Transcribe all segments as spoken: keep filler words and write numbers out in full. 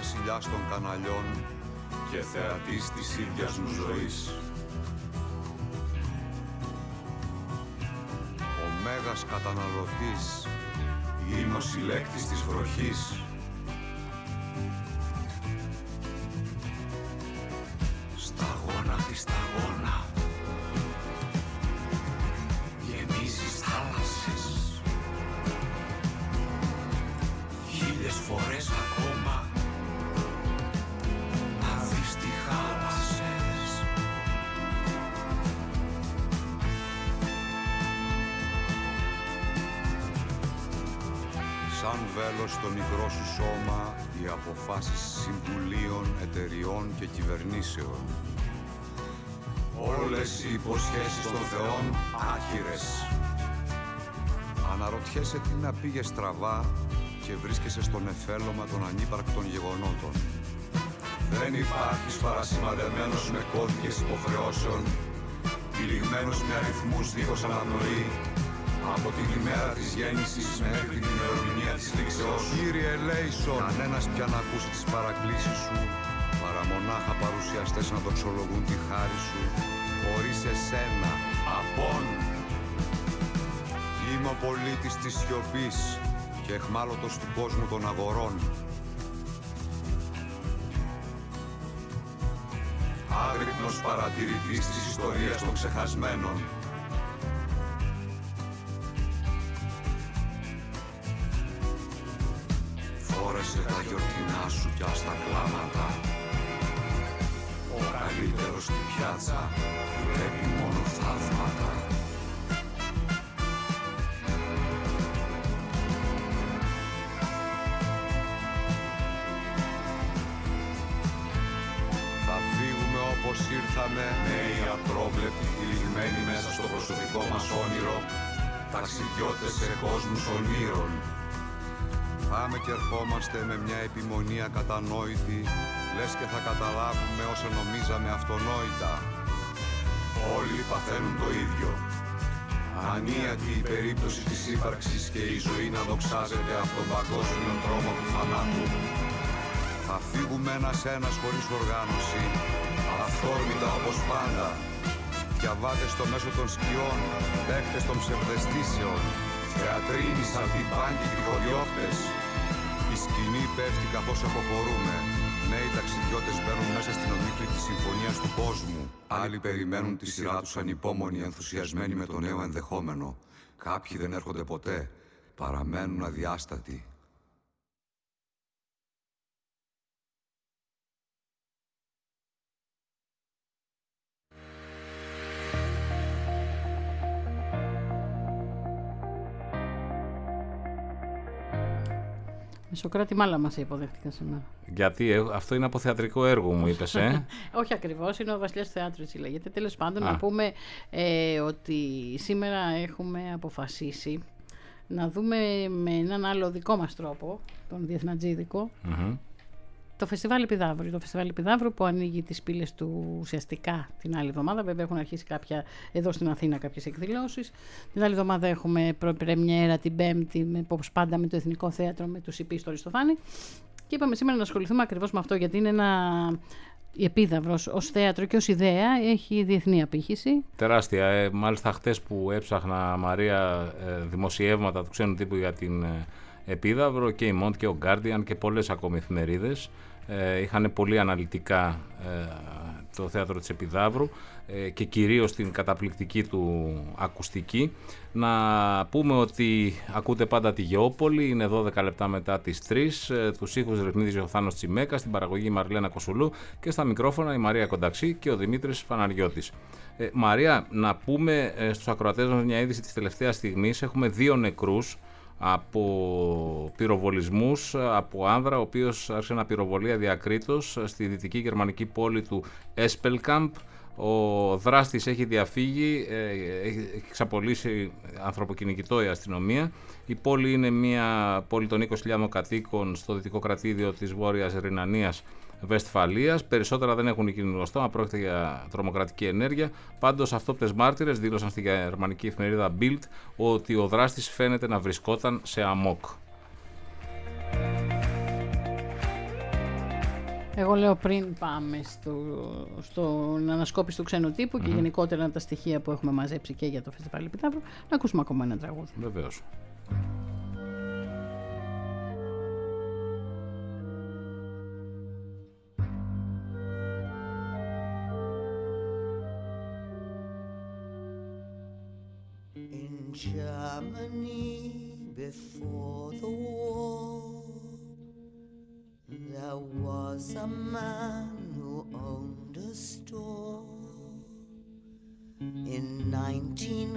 βασιλιάς των καναλιών και θεατής της ίδιας μου ζωής. Ο μέγας καταναλωτής, είμαι ο συλλέκτης της βροχής. Σταγόνα τη σταγόνα, γεμίζεις θάλασσες, χίλιες φορές ακόμα να δεις τι χάλασες. Σαν βέλος στο μικρό σου σώμα, οι αποφάσεις συμβουλίων, εταιριών και κυβερνήσεων. Όλες οι υποσχέσεις των θεών άχυρες. Αναρωτιέσαι τι να πήγε στραβά και βρίσκεσαι στον εφέλωμα των ανύπαρκτων γεγονότων. Δεν υπάρχεις παρασημαδεμένος με κώδικες υποχρεώσεων, τυλιγμένος με αριθμούς δίχως αναπνοή, από την ημέρα της γέννησης μέχρι την ημερομηνία της λήξεως σου. Κύριε Λέισον, κανένας πια να ακούσει τις παρακλήσεις σου, παρά μονάχα παρουσιαστές να δοξολογούν τη χάρη σου, χωρίς εσένα, απόν. Είμαι ο πολίτης της σιωπής και εχμάλωτος του κόσμου των αγορών. Άγρυπνος παρατηρητής της ιστορίας των ξεχασμένων. Φόρεσε τα γιορτινά σου κι ας τα κλάματα. Ο καλύτερος στη πιάτσα βλέπει μόνο θαύματα. Θα φύγουμε όπως ήρθαμε, νέοι απρόβλεπτοι, τυλιγμένοι μέσα στο προσωπικό μας όνειρο, ταξιδιώτες σε κόσμους ονείρων. Πάμε και ερχόμαστε με μια επιμονή ακατανόητη, λες και θα καταλάβουμε όσα νομίζαμε αυτονόητα. Όλοι παθαίνουν το ίδιο. Ανίατη η περίπτωση της ύπαρξης και η ζωή να δοξάζεται από τον παγκόσμιο τρόμο του θανάτου. Θα φύγουμε ένας-ένας χωρίς οργάνωση, αυθόρμητα όπως πάντα. Διαβάτες στο μέσο των σκιών, παίκτες των ψευδαισθήσεων, θεατρίνοι σαν τυπάνκοι τριχοδιώκτες. Η σκηνή πέφτει καθώς αποχωρούμε. Νέοι ταξιδιώτες μπαίνουν μέσα στην ομίχλη της συμφωνίας του κόσμου. Άλλοι περιμένουν τη σειρά τους ανυπόμονοι, ενθουσιασμένοι με το νέο ενδεχόμενο. Κάποιοι δεν έρχονται ποτέ, παραμένουν αδιάστατοι. Σοκράτη μάλα μας υποδέχτηκα σήμερα. Γιατί ε, αυτό είναι από θεατρικό έργο μου είπες, ε? Όχι ακριβώς, είναι ο Βασιλιάς του Θεάτρου, έτσι λέγεται. Τέλος πάντων, Α. να πούμε ε, ότι σήμερα έχουμε αποφασίσει να δούμε με έναν άλλο δικό μας τρόπο, τον διεθνατζίδικο, mm-hmm. το Φεστιβάλ Επιδαύρου. Το Φεστιβάλ Επιδαύρου που ανοίγει τις πύλες του ουσιαστικά την άλλη εβδομάδα. Βέβαια έχουν αρχίσει κάποια εδώ στην Αθήνα κάποιες εκδηλώσεις. Την άλλη εβδομάδα έχουμε προπρεμιέρα την Πέμπτη, όπως πάντα με το Εθνικό Θέατρο, με τους Ιππί στο Αριστοφάνη. Και είπαμε σήμερα να ασχοληθούμε ακριβώς με αυτό, γιατί είναι ένα... Η Επίδαυρος ως θέατρο και ως ιδέα έχει διεθνή απήχηση. Τεράστια. Ε, μάλιστα χτες που έψαχνα, Μαρία, ε, δημοσιεύματα του ξένου τύπου για την ε, Επίδαυρο, και η Μοντ και ο Guardian και πολλές ακόμη εφημερίδες ε, είχαν πολύ αναλυτικά ε, το θέατρο της Επιδαύρου ε, και κυρίως την καταπληκτική του ακουστική. Να πούμε ότι ακούτε πάντα τη Γεώπολη, είναι δώδεκα λεπτά μετά τις τρεις, ε, τους ήχους ρυθμίδης ο Θάνος Τσιμέκα, στην παραγωγή η Μαρλένα Κοσουλού και στα μικρόφωνα η Μαρία Κονταξή και ο Δημήτρης Φαναριώτης. Ε, Μαρία, να πούμε ε, στους ακροατές μας μια είδηση της τελευταίας στιγμής. Έχουμε δύο νεκρούς από πυροβολισμούς, από άνδρα ο οποίος άρχισε να πυροβολεί αδιακρίτως στη δυτική γερμανική πόλη του Εσπελκάμπ. Ο δράστης έχει διαφύγει, έχει εξαπολύσει ανθρωποκυνηγητό η αστυνομία. Η πόλη είναι μια πόλη των είκοσι χιλιάδων κατοίκων στο δυτικό κρατήδιο της Βόρειας Ρινανίας Βεσφαλίας. Περισσότερα δεν έχουν γίνει γνωστά, αν πρόκειται για τρομοκρατική ενέργεια. Πάντως, αυτόπτες μάρτυρες δήλωσαν στη γερμανική εφημερίδα Bild ότι ο δράστης φαίνεται να βρισκόταν σε αμόκ. Εγώ λέω πριν πάμε στο, στον ανασκόπηση του ξένου τύπου mm-hmm. και γενικότερα τα στοιχεία που έχουμε μαζέψει και για το Φεστιβάλ Επιτάφρου, να ακούσουμε ακόμα ένα τραγούδι. Βεβαίως. In Germany before the war, there was a man who owned a store. In nineteen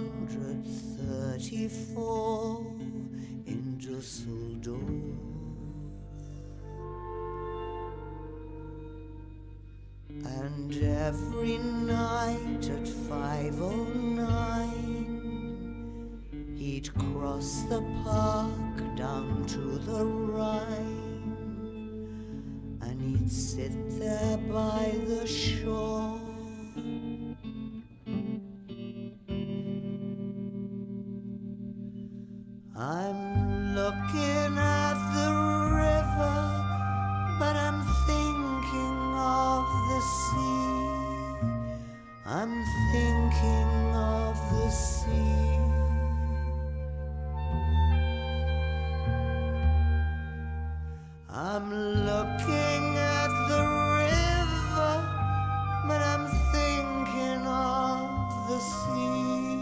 thirty-four, in Düsseldorf. And every night at five oh nine, he'd cross the park down to the Rhine, and he'd sit there by the shore. I'm looking at the river, but I'm thinking of the sea. I'm thinking of the sea. I'm looking at the river, but I'm thinking of the sea.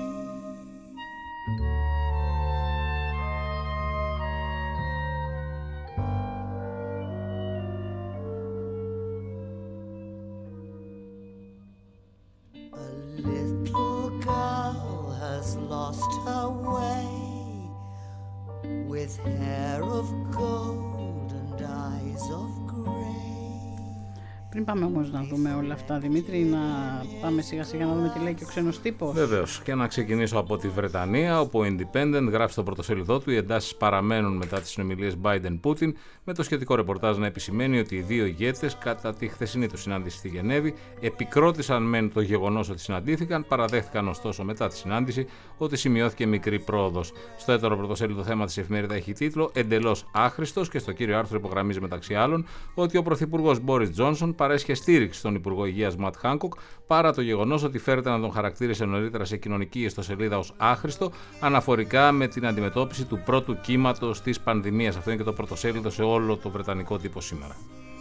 A little girl has lost her way, with hair of gold and eyes of grey. Πριν πάμε όμως να δούμε όλα αυτά, Δημήτρη, να πάμε σιγά σιγά να δούμε τι λέει και ο ξένος τύπος. Βεβαίως. Και να ξεκινήσω από τη Βρετανία, όπου ο Independent γράφει στο πρωτοσέλιδό του: οι εντάσεις παραμένουν μετά τις συνομιλίες Biden-Putin, με το σχετικό ρεπορτάζ να επισημαίνει ότι οι δύο ηγέτες, κατά τη χθεσινή του συνάντηση στη Γενέβη, επικρότησαν μεν το γεγονός ότι συναντήθηκαν, παραδέχθηκαν ωστόσο μετά τη συνάντηση ότι σημειώθηκε μικρή πρόοδος. Στο έτερο πρωτοσέλιδο θέμα της εφημερίδα έχει τίτλο «Εντελώς άχρηστος» και στο κύριο άρθρο υπογραμμίζει μεταξύ άλλων ότι ο πρωθυπουργός Μπόρις Τζόνσον παρέσχε στήριξη στον Υπουργό Υγείας Ματ Χάνκοκ, παρά το γεγονός ότι φέρεται να τον χαρακτήρισε νωρίτερα σε κοινωνική ιστοσελίδα ως άχρηστο, αναφορικά με την αντιμετώπιση του πρώτου κύματος της πανδημίας. Αυτό είναι και το πρωτοσέλιδο σε όλο το βρετανικό τύπο σήμερα.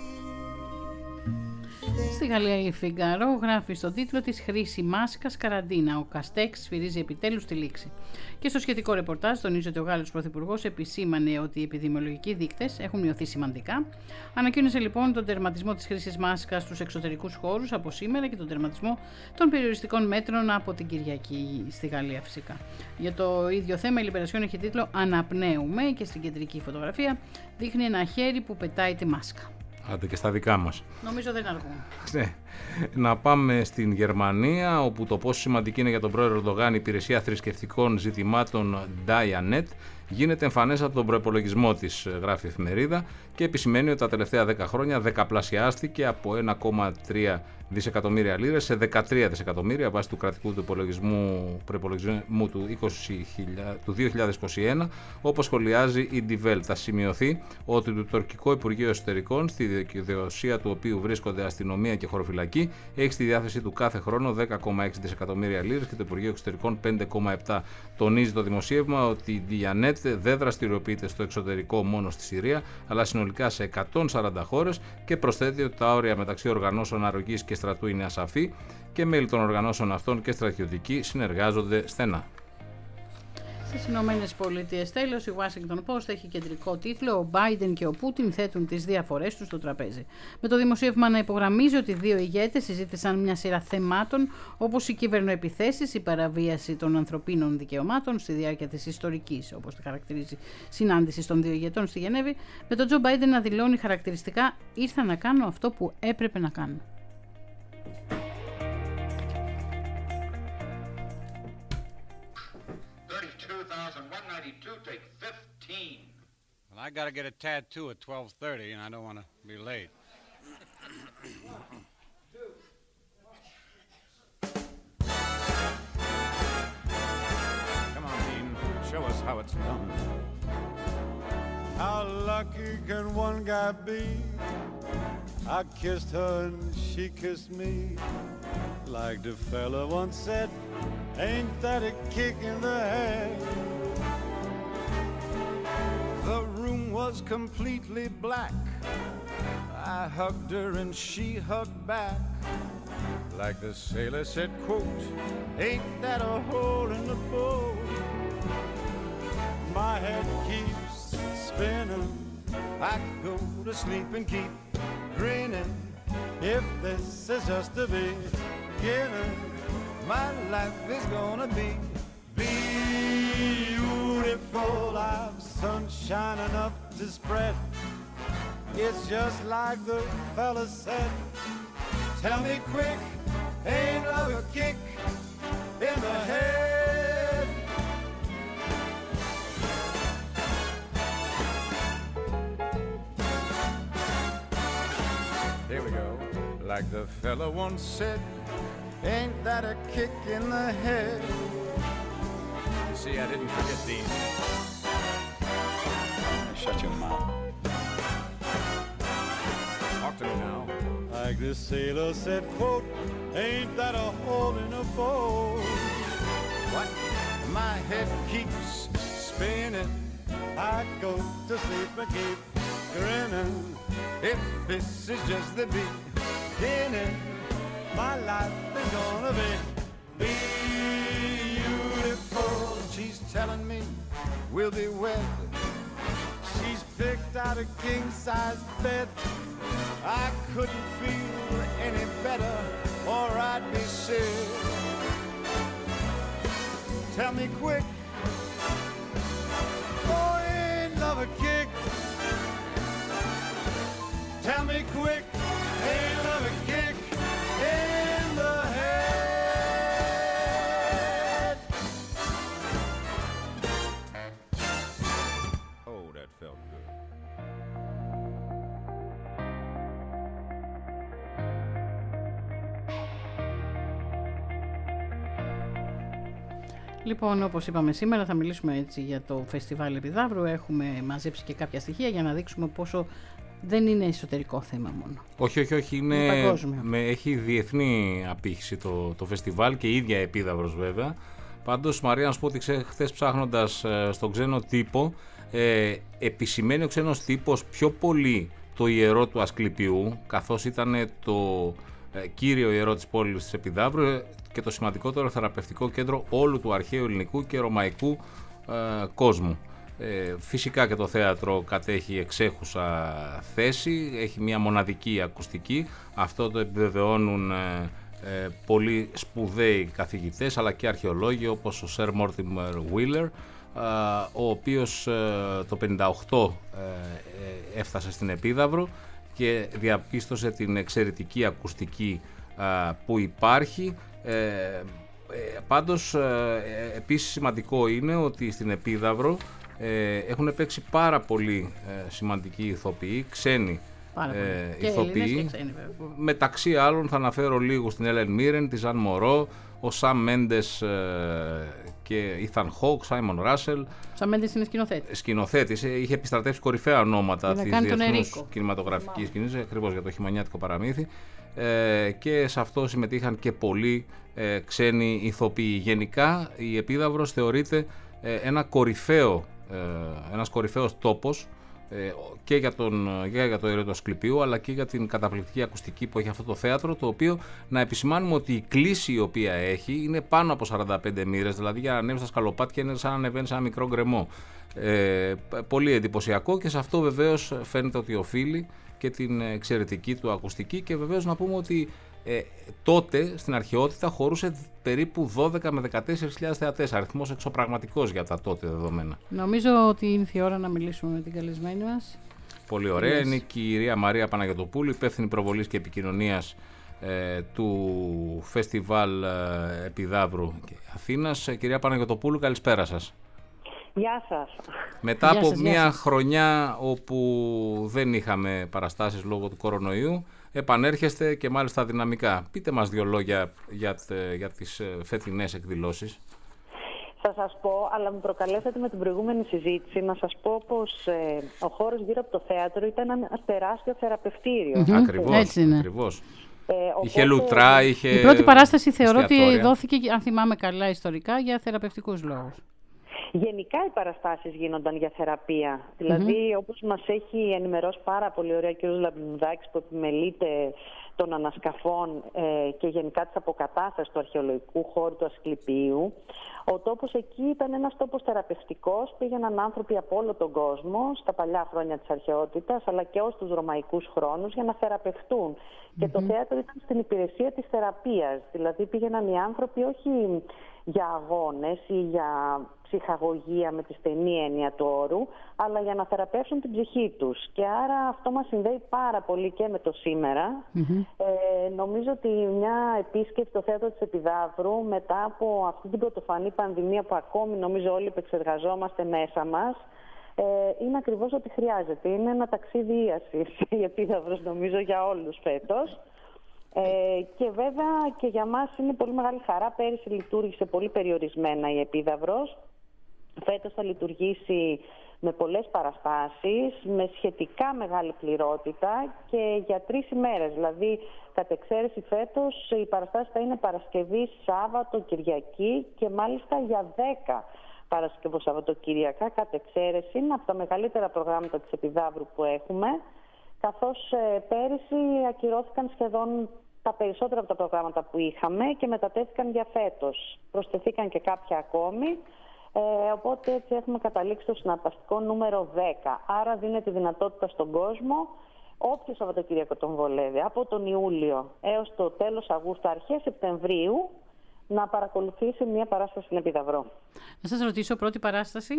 Στη Γαλλία η Φιγκαρό γράφει στον τίτλο της «Χρήση μάσκας καραντίνα. Ο Καστέξ σφυρίζει επιτέλους τη λήξη». Και στο σχετικό ρεπορτάζ τονίζει ότι ο Γάλλος Πρωθυπουργός επισήμανε ότι οι επιδημιολογικοί δείκτες έχουν μειωθεί σημαντικά. Ανακοίνωσε λοιπόν τον τερματισμό της χρήσης μάσκας στους εξωτερικούς χώρους από σήμερα και τον τερματισμό των περιοριστικών μέτρων από την Κυριακή στη Γαλλία φυσικά. Για το ίδιο θέμα η Λιμπερασιόν έχει τίτλο «Αναπνέουμε» και στην κεντρική φωτογραφία δείχνει ένα χέρι που πετάει τη μάσκα. Άντε και στα δικά μας. Νομίζω δεν αργούν. Ναι. Να πάμε στην Γερμανία, όπου το πόσο σημαντική είναι για τον πρόεδρο Ερντογάν η υπηρεσία θρησκευτικών ζητημάτων Dianet γίνεται εμφανές από τον προϋπολογισμό της, γράφει η εφημερίδα, και επισημαίνει ότι τα τελευταία δέκα χρόνια δεκαπλασιάστηκε από ένα κόμμα τρία δισεκατομμύρια λίρες σε δεκατρία δισεκατομμύρια βάσει του κρατικού του υπολογισμού, προϋπολογισμού του, είκοσι, του δύο χιλιάδες είκοσι ένα, όπως σχολιάζει η Die Welt. Θα σημειωθεί ότι το τουρκικό Υπουργείο Εσωτερικών, στη δικαιοδοσία του οποίου βρίσκονται αστυνομία και χωροφυλακή, έχει στη διάθεσή του κάθε χρόνο δέκα κόμμα έξι δισεκατομμύρια λίρες και το Υπουργείο Εξωτερικών πέντε κόμμα επτά. Τονίζει το δημοσίευμα ότι η Dianet δεν δραστηριοποιείται στο εξωτερικό μόνο στη Συρία, αλλά συνολικά σε εκατόν σαράντα χώρες, και προσθέτει ότι τα όρια μεταξύ οργανώσεων αρρωγής και στρατού είναι ασαφή και μέλη των οργανώσεων αυτών και στρατιωτικοί συνεργάζονται στενά. Στις Ηνωμένες Πολιτείες, τέλος, η Washington Post έχει κεντρικό τίτλο «Ο Biden και ο Πούτιν θέτουν τις διαφορές τους στο τραπέζι». Με το δημοσίευμα να υπογραμμίζει ότι οι δύο ηγέτες συζήτησαν μια σειρά θεμάτων όπως οι κυβερνοεπιθέσεις, η παραβίαση των ανθρωπίνων δικαιωμάτων στη διάρκεια της ιστορικής, όπως τη χαρακτηρίζει, συνάντηση των δύο ηγετών στη Γενέβη, με τον Τζο Μπάιντεν να δηλώνει χαρακτηριστικά «Ήρθα να κάνω αυτό που έπρεπε να κάνω». I gotta get a tattoo at twelve thirty and I don't want to be late. Come on, Dean. Show us how it's done. How lucky can one guy be I kissed her and she kissed me. Like the fella once said, ain't that a kick in the head? The room was completely black. I hugged her and she hugged back. Like the sailor said, quote, ain't that a hole in the boat? My head keeps spinning. I go to sleep and keep grinning. If this is just the beginning, my life is gonna be beautiful. I've sunshine enough to spread. It's just like the fella said. Tell me quick, ain't love a kick in the head? Here we go. Like the fella once said, ain't that a kick in the head? You see, I didn't forget these. Shut your mouth. Talk to me now. Like the sailor said, quote, ain't that a hole in a boat? What? My head keeps spinning. I go to sleep and keep grinning. If this is just the beginning, my life is gonna be beautiful. She's telling me we'll be wed. She's picked out a king-size bed. I couldn't feel any better, or I'd be sick. Tell me quick, oh, ain't love a kick? Tell me quick, ain't love a kick in the head? Oh, that felt good. Λοιπόν, όπως είπαμε σήμερα θα μιλήσουμε έτσι για το φεστιβάλ Επιδαύρου. Έχουμε μαζέψει και κάποια στοιχεία για να δείξουμε πόσο δεν είναι εσωτερικό θέμα μόνο. Όχι, όχι, όχι. Είναι, είναι με, έχει διεθνή απήχηση το, το φεστιβάλ και η ίδια Επίδαυρος βέβαια. Πάντως, Μαρία, να σου πω ότι χθες ψάχνοντας ε, στον ξένο τύπο, ε, επισημαίνει ο ξένος τύπος πιο πολύ το ιερό του Ασκληπιού, καθώς ήταν το ε, κύριο ιερό της πόλης της Επιδαύρου και το σημαντικότερο θεραπευτικό κέντρο όλου του αρχαίου ελληνικού και ρωμαϊκού ε, κόσμου. Ε, φυσικά και το θέατρο κατέχει εξέχουσα θέση, έχει μια μοναδική ακουστική, αυτό το επιβεβαιώνουν ε, ε, πολλοί σπουδαίοι καθηγητές αλλά και αρχαιολόγοι όπως ο Sir Mortimer Wheeler, ε, ο οποίος ε, το πενήντα οκτώ ε, έφτασε στην Επίδαυρο και διαπίστωσε την εξαιρετική ακουστική ε, που υπάρχει. Ε, ε, πάντως ε, επίσης σημαντικό είναι ότι στην Επίδαυρο ε, έχουν παίξει πάρα πολύ ε, σημαντικοί ηθοποιοί, ξένοι ε, ηθοποιοί. Μεταξύ άλλων θα αναφέρω λίγο στην Έλεν Μίρεν, τη Ζαν Μωρό, ο Σαμ Μέντες ε, και η Ethan Hawke, Σάιμον Ράσελ. Σαμ Μέντες είναι σκηνοθέτης. Σκηνοθέτης, είχε επιστρατεύσει κορυφαία ονόματα της διεθνούς κινηματογραφικής σκηνής, ακριβώς για το χειμωνιάτικο παραμύθι. Ε, και σε αυτό συμμετείχαν και πολλοί ε, ξένοι ηθοποιοί. Γενικά η Επίδαυρος θεωρείται ε, ένα κορυφαίο, ε, ένας κορυφαίος τόπος ε, και για, τον, για, για το ιερό του Ασκληπιού αλλά και για την καταπληκτική ακουστική που έχει αυτό το θέατρο, το οποίο να επισημάνουμε ότι η κλίση η οποία έχει είναι πάνω από σαράντα πέντε μοίρες, δηλαδή για να ανέβει στα σκαλοπάτια είναι σαν να ανεβαίνει σε ένα μικρό γκρεμό. Ε, πολύ εντυπωσιακό και σε αυτό βεβαίως φαίνεται ότι οφείλει και την εξαιρετική του ακουστική και βεβαίως να πούμε ότι ε, τότε στην αρχαιότητα χωρούσε περίπου δώδεκα με δεκατέσσερις χιλιάδες θεατές, αριθμός εξωπραγματικός για τα τότε δεδομένα. Νομίζω ότι ήρθε η ώρα να μιλήσουμε με την καλεσμένη μας. Πολύ ωραία, είναι η κυρία Μαρία Παναγιωτοπούλου, υπεύθυνη προβολής και επικοινωνίας ε, του Φεστιβάλ ε, Επιδαύρου Αθήνας. Ε, κυρία Παναγιωτοπούλου, καλησπέρα σας. Γεια σας. Μετά Γεια από σας, μια γεια σας. χρονιά όπου δεν είχαμε παραστάσεις λόγω του κορονοϊού, επανέρχεστε και μάλιστα δυναμικά. Πείτε μας δύο λόγια για, για τις φετινές εκδηλώσεις. Θα σας πω, αλλά με προκαλέσατε με την προηγούμενη συζήτηση, να σας πω πως ε, ο χώρος γύρω από το θέατρο ήταν ένα τεράστιο θεραπευτήριο. Mm-hmm. Ακριβώς, Έτσι είναι. ακριβώς. Ε, οπότε... Είχε λουτρά, είχε... Η πρώτη παράσταση θεωρώ εστιατόρια. ότι δόθηκε, αν θυμάμαι καλά ιστορικά, για θεραπευτικούς λόγους. Γενικά οι παραστάσεις γίνονταν για θεραπεία. Mm-hmm. Δηλαδή, όπως μας έχει ενημερώσει πάρα πολύ ωραία ο κ. Λαμπρινουδάκης, που επιμελείται των ανασκαφών ε, και γενικά της αποκατάστασης του αρχαιολογικού χώρου του Ασκληπίου, ο τόπος εκεί ήταν ένας τόπος θεραπευτικός. Πήγαιναν άνθρωποι από όλο τον κόσμο, στα παλιά χρόνια της αρχαιότητας, αλλά και ως τους ρωμαϊκούς χρόνους, για να θεραπευτούν. Mm-hmm. Και το θέατρο ήταν στην υπηρεσία της θεραπείας. Δηλαδή, πήγαιναν οι άνθρωποι όχι για αγώνες ή για ψυχαγωγία με τη στενή έννοια του όρου, αλλά για να θεραπεύσουν την ψυχή τους. Και άρα αυτό μας συνδέει πάρα πολύ και με το σήμερα. Mm-hmm. Ε, νομίζω ότι μια επίσκεψη στο θέατρο της Επιδαύρου, μετά από αυτή την πρωτοφανή πανδημία που ακόμη νομίζω όλοι επεξεργαζόμαστε μέσα μας, ε, είναι ακριβώς ό,τι χρειάζεται. Είναι ένα ταξίδι ίασης η Επίδαυρος, νομίζω, για όλους φέτος. Ε, και βέβαια και για μας είναι πολύ μεγάλη χαρά. Πέρυσι λειτουργήσε πολύ περιορισμένα η Επίδαυρος. Φέτος θα λειτουργήσει με πολλές παραστάσεις, με σχετικά μεγάλη πληρότητα και για τρεις ημέρες. Δηλαδή, κατ' εξαίρεση φέτος, οι παραστάσεις θα είναι Παρασκευή, Σάββατο, Κυριακή και μάλιστα για δέκα Παρασκευό Σαββατοκυριακά, κατ' εξαίρεση. Είναι από τα μεγαλύτερα προγράμματα της Επιδαύρου που έχουμε, καθώς ε, πέρυσι ακυρώθηκαν σχεδόν τα περισσότερα από τα προγράμματα που είχαμε και μετατέθηκαν για φέτος. Προσθεθήκαν και κάποια ακόμη, ε, οπότε έτσι έχουμε καταλήξει στο συναρπαστικό νούμερο δέκα. Άρα δίνεται δυνατότητα στον κόσμο, όποιο Σαββατοκύριακο τον βολεύει, από τον Ιούλιο έως το τέλος Αυγούστου, αρχές Σεπτεμβρίου, να παρακολουθήσει μια παράσταση στην Επιδαυρό. Να σας ρωτήσω, πρώτη παράσταση.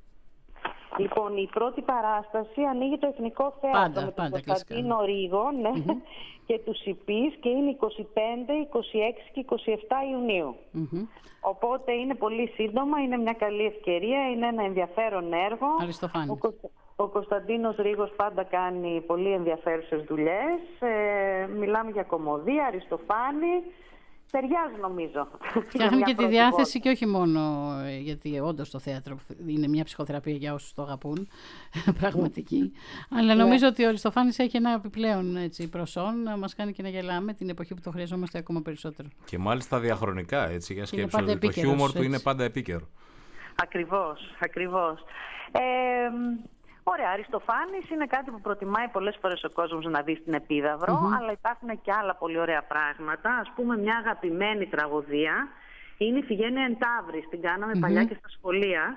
Λοιπόν, η πρώτη παράσταση ανοίγει το Εθνικό Θέατρο πάντα, με πάντα, τον Κωνσταντίνο Ρίγο, ναι, mm-hmm. και τους ΥΠΗΣ, και είναι είκοσι πέντε, είκοσι έξι και είκοσι επτά Ιουνίου. Mm-hmm. Οπότε είναι πολύ σύντομα, είναι μια καλή ευκαιρία, είναι ένα ενδιαφέρον έργο. Αριστοφάνης. Ο, ο Κωνσταντίνος Ρίγος πάντα κάνει πολύ ενδιαφέρουσες δουλειές. Ε, μιλάμε για κωμωδία, Αριστοφάνη. Ταιριάζει, νομίζω. Φτιάχνει και τη διάθεση βόλτα. Και όχι μόνο γιατί όντως το θέατρο είναι μια ψυχοθεραπεία για όσους το αγαπούν, πραγματική. Αλλά νομίζω ότι ο Αριστοφάνης έχει ένα επιπλέον έτσι, προσόν να μας κάνει και να γελάμε την εποχή που το χρειαζόμαστε ακόμα περισσότερο. Και μάλιστα διαχρονικά, έτσι, για σκέψη ότι το χιούμορ του είναι πάντα επίκαιρο. Ακριβώς, ακριβώς. Ε, Ωραία, Αριστοφάνης είναι κάτι που προτιμάει πολλές φορές ο κόσμος να δει στην Επίδαυρο, mm-hmm. αλλά υπάρχουν και άλλα πολύ ωραία πράγματα. Ας πούμε, μια αγαπημένη τραγωδία είναι η Φιγένεια εν Ταύρης. Την κάναμε mm-hmm. παλιά και στα σχολεία.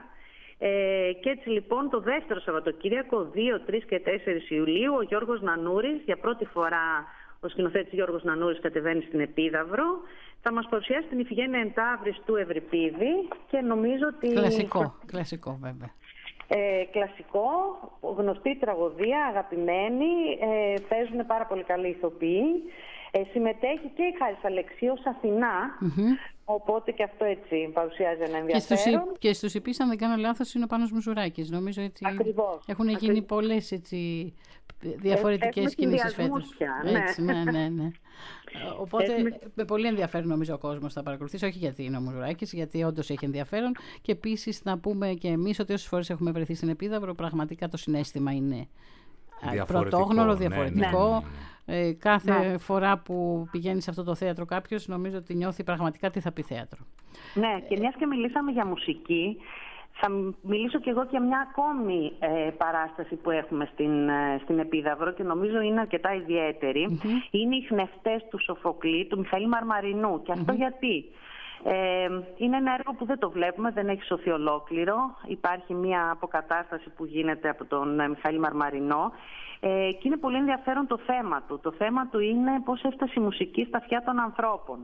Ε, και έτσι λοιπόν το δεύτερο Σαββατοκύριακο, δύο, τρεις και τέσσερις Ιουλίου, ο Γιώργος Νανούρης, για πρώτη φορά ο σκηνοθέτης Γιώργος Νανούρης κατεβαίνει στην Επίδαυρο, θα μας παρουσιάσει την Ιφηγένεια εν Ταύρης του Ευρυπίδη και νομίζω ότι... Κλασικό, κλασικό βέβαια. Ε, κλασικό, γνωστή τραγωδία, αγαπημένη, ε, παίζουν πάρα πολύ καλοί ηθοποιοί. Ε, συμμετέχει και η Χάρις Αλεξίου ως Αθηνά, mm-hmm. οπότε και αυτό έτσι παρουσιάζει ένα ενδιαφέρον. Και στους ΥΠΗΣ, αν δεν κάνω λάθος, είναι ο Πάνος Μουζουράκης. Νομίζω ότι ακριβώς, έχουν γίνει ακριβώς. πολλές έτσι, διαφορετικές κινήσεις φέτος. Ναι. Έτσι, ναι, ναι, ναι. Οπότε Έχουμε... με πολύ ενδιαφέρον νομίζω ο κόσμος θα παρακολουθήσει, όχι γιατί είναι ο Μουζουράκης, γιατί όντως έχει ενδιαφέρον. Και επίσης να πούμε και εμείς ότι όσες φορές έχουμε βρεθεί στην Επίδαυρο, πραγματικά το συναίσθημα είναι πρωτόγνωρο, διαφορετικό. Ναι, ναι, ναι. Ε, κάθε ναι. φορά που πηγαίνει σε αυτό το θέατρο κάποιος, νομίζω ότι νιώθει πραγματικά τι θα πει θέατρο. Ναι, και μιας και μιλήσαμε για μουσική, θα μιλήσω κι εγώ για μια ακόμη ε, παράσταση που έχουμε στην, ε, στην Επίδαυρο και νομίζω είναι αρκετά ιδιαίτερη. Mm-hmm. Είναι οι Χνευτές του Σοφοκλή, του Μιχαήλ Μαρμαρινού. Και αυτό mm-hmm. γιατί... Ε, είναι ένα έργο που δεν το βλέπουμε, δεν έχει σωθεί ολόκληρο. Υπάρχει μια αποκατάσταση που γίνεται από τον ε, Μιχαήλ Μαρμαρινό ε, και είναι πολύ ενδιαφέρον το θέμα του. Το θέμα του είναι πώς έφτασε η μουσική στα αυτιά των ανθρώπων.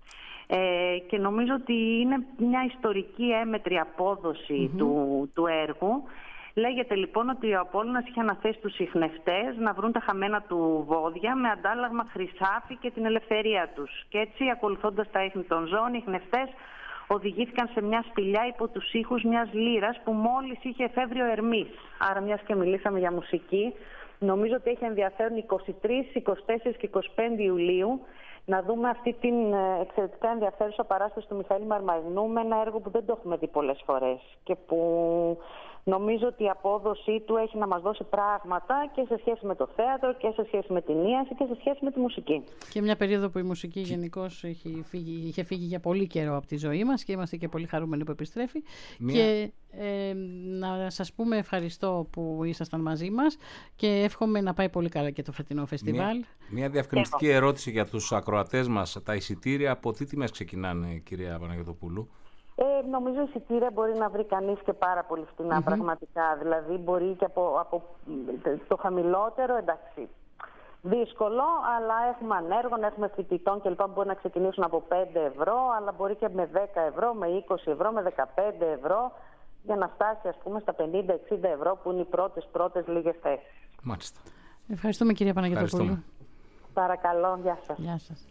Ε, και νομίζω ότι είναι μια ιστορική έμετρη απόδοση mm-hmm. του, του έργου. Λέγεται λοιπόν ότι ο Απόλλωνας είχε αναθέσει τους ιχνευτές να βρουν τα χαμένα του βόδια με αντάλλαγμα χρυσάφι και την ελευθερία τους. Και έτσι, ακολουθώντας τα ίχνη των ζώων, οι ιχνευτές οδηγήθηκαν σε μια σπηλιά υπό τους ήχους μιας λύρας που μόλις είχε εφεύρει ο Ερμής. Άρα, μιας και μιλήσαμε για μουσική, νομίζω ότι έχει ενδιαφέρον εικοστή τρίτη, εικοστή τέταρτη και εικοστή πέμπτη Ιουλίου να δούμε αυτή την εξαιρετικά ενδιαφέρουσα παράσταση του Μιχαήλ Μαρμαγνού με ένα έργο που δεν το έχουμε δει πολλές φορές και που νομίζω ότι η απόδοσή του έχει να μας δώσει πράγματα και σε σχέση με το θέατρο και σε σχέση με την ίαση και σε σχέση με τη μουσική. Και μια περίοδο που η μουσική γενικώς είχε φύγει, είχε φύγει για πολύ καιρό από τη ζωή μας και είμαστε και πολύ χαρούμενοι που επιστρέφει. Μια... Και ε, να σας πούμε ευχαριστώ που ήσασταν μαζί μας και εύχομαι να πάει πολύ καλά και το φετινό φεστιβάλ. Μια, μια διευκρινιστική ερώτηση για τους ακροατές μας. Τα εισιτήρια από τι τιμές ξεκινάνε, κυρία Παναγιωτοπούλου? Ε, νομίζω εισιτήρια μπορεί να βρει κανείς και πάρα πολύ φτηνά, mm-hmm. πραγματικά. Δηλαδή μπορεί και από, από το χαμηλότερο, εντάξει, δύσκολο, αλλά έχουμε ανέργων, έχουμε φοιτητών κλπ. Που μπορεί να ξεκινήσουν από πέντε ευρώ, αλλά μπορεί και με δέκα ευρώ, με είκοσι ευρώ, με δεκαπέντε ευρώ, για να φτάσει ας πούμε στα πενήντα εξήντα ευρώ που είναι οι πρώτες πρώτες λίγες θέσεις. Μάλιστα. Ευχαριστούμε, κυρία Παναγιωτοπούλου. Παρακαλώ, γεια σας. Γεια σας.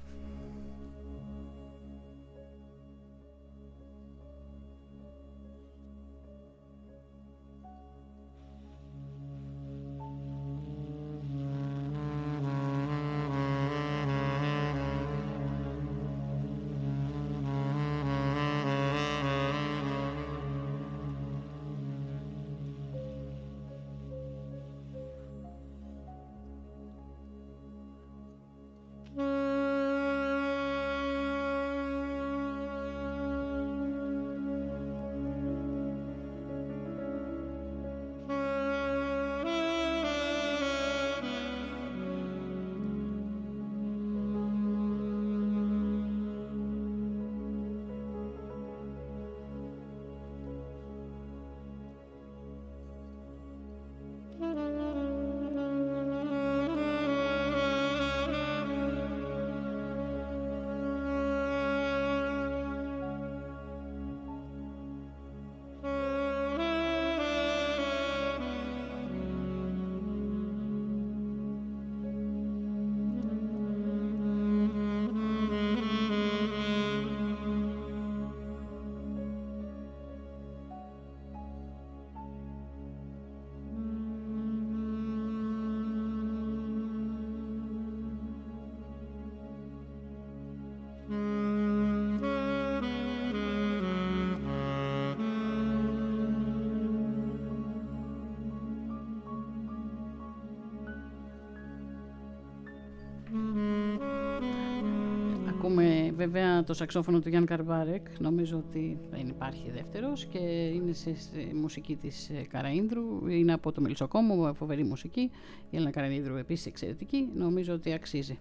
Ακούμε βέβαια το σαξόφωνο του Γιάνν Καρμπάρεκ, νομίζω ότι δεν υπάρχει δεύτερος και είναι σε μουσική της Καραΐνδρου, είναι από το Μελισσοκόμο, φοβερή μουσική, η Έλληνα Καραΐνδρου επίσης εξαιρετική, νομίζω ότι αξίζει.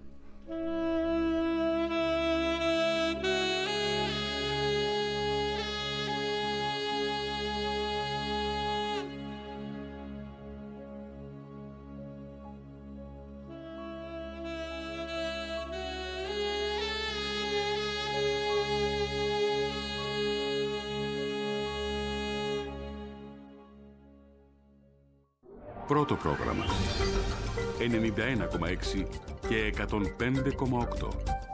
Πρώτο πρόγραμμα ενενήντα ένα κόμμα έξι και εκατόν πέντε κόμμα οκτώ.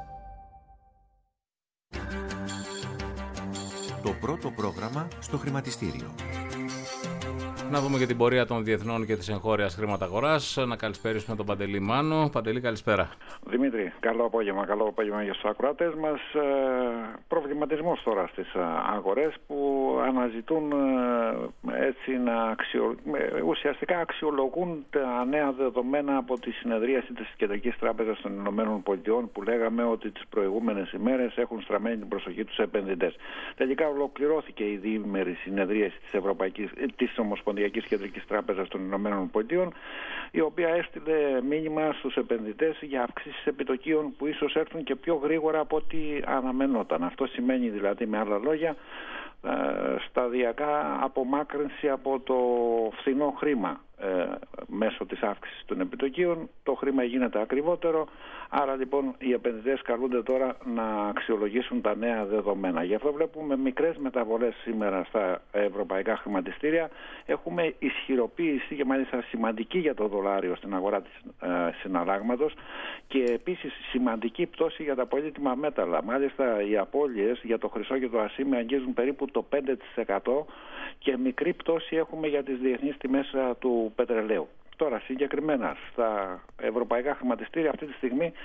Το πρώτο πρόγραμμα στο χρηματιστήριο. Να δούμε και την πορεία των διεθνών και της εγχώριας χρηματαγοράς. Να καλησπέρισουμε τον Παντελή Μάνο. Παντελή, καλησπέρα. Δημήτρη, καλό απόγευμα. Καλό απόγευμα για τους ακροατές μας. Προβληματισμός τώρα στις αγορές που αναζητούν έτσι να αξιο... ουσιαστικά αξιολογούν τα νέα δεδομένα από τη συνεδρίαση της Κεντρικής Τράπεζας των Ηνωμένων Πολιτειών που λέγαμε ότι τις προηγούμενες ημέρες έχουν στραμμένη την προσοχή τους επενδυτές. Τελικά ολοκληρώθηκε η διήμερη συνεδρίαση της Ευρωπαϊκής, της Ομοσπονδιακής Κεντρικής Τράπεζας των Ηνωμένων Πολιτειών, η οποία έστειλε μήνυμα στους επενδυτές για αυξήσεις επιτοκίων που ίσως έρθουν και πιο γρήγορα από ό,τι αναμενόταν. Αυτό σημαίνει δηλαδή, με άλλα λόγια, σταδιακά απομάκρυνση από το φθηνό χρήμα ε, μέσω της αύξησης των επιτοκίων. Το χρήμα γίνεται ακριβότερο, άρα λοιπόν οι επενδυτές καλούνται τώρα να αξιολογήσουν τα νέα δεδομένα. Γι' αυτό βλέπουμε μικρές μεταβολές σήμερα στα ευρωπαϊκά χρηματιστήρια. Έχουμε ισχυροποίηση και μάλιστα σημαντική για το δολάριο στην αγορά της ε, συναλλάγματος και επίσης σημαντική πτώση για τα πολύτιμα μέταλλα. Μάλιστα οι απώλειες για το χρυσό και το ασήμι αγγίζουν περίπου το πέντε τοις εκατό και μικρή πτώση έχουμε για τις διεθνείς τιμές του πετρελαίου. Τώρα συγκεκριμένα στα ευρωπαϊκά χρηματιστήρια αυτή τη στιγμή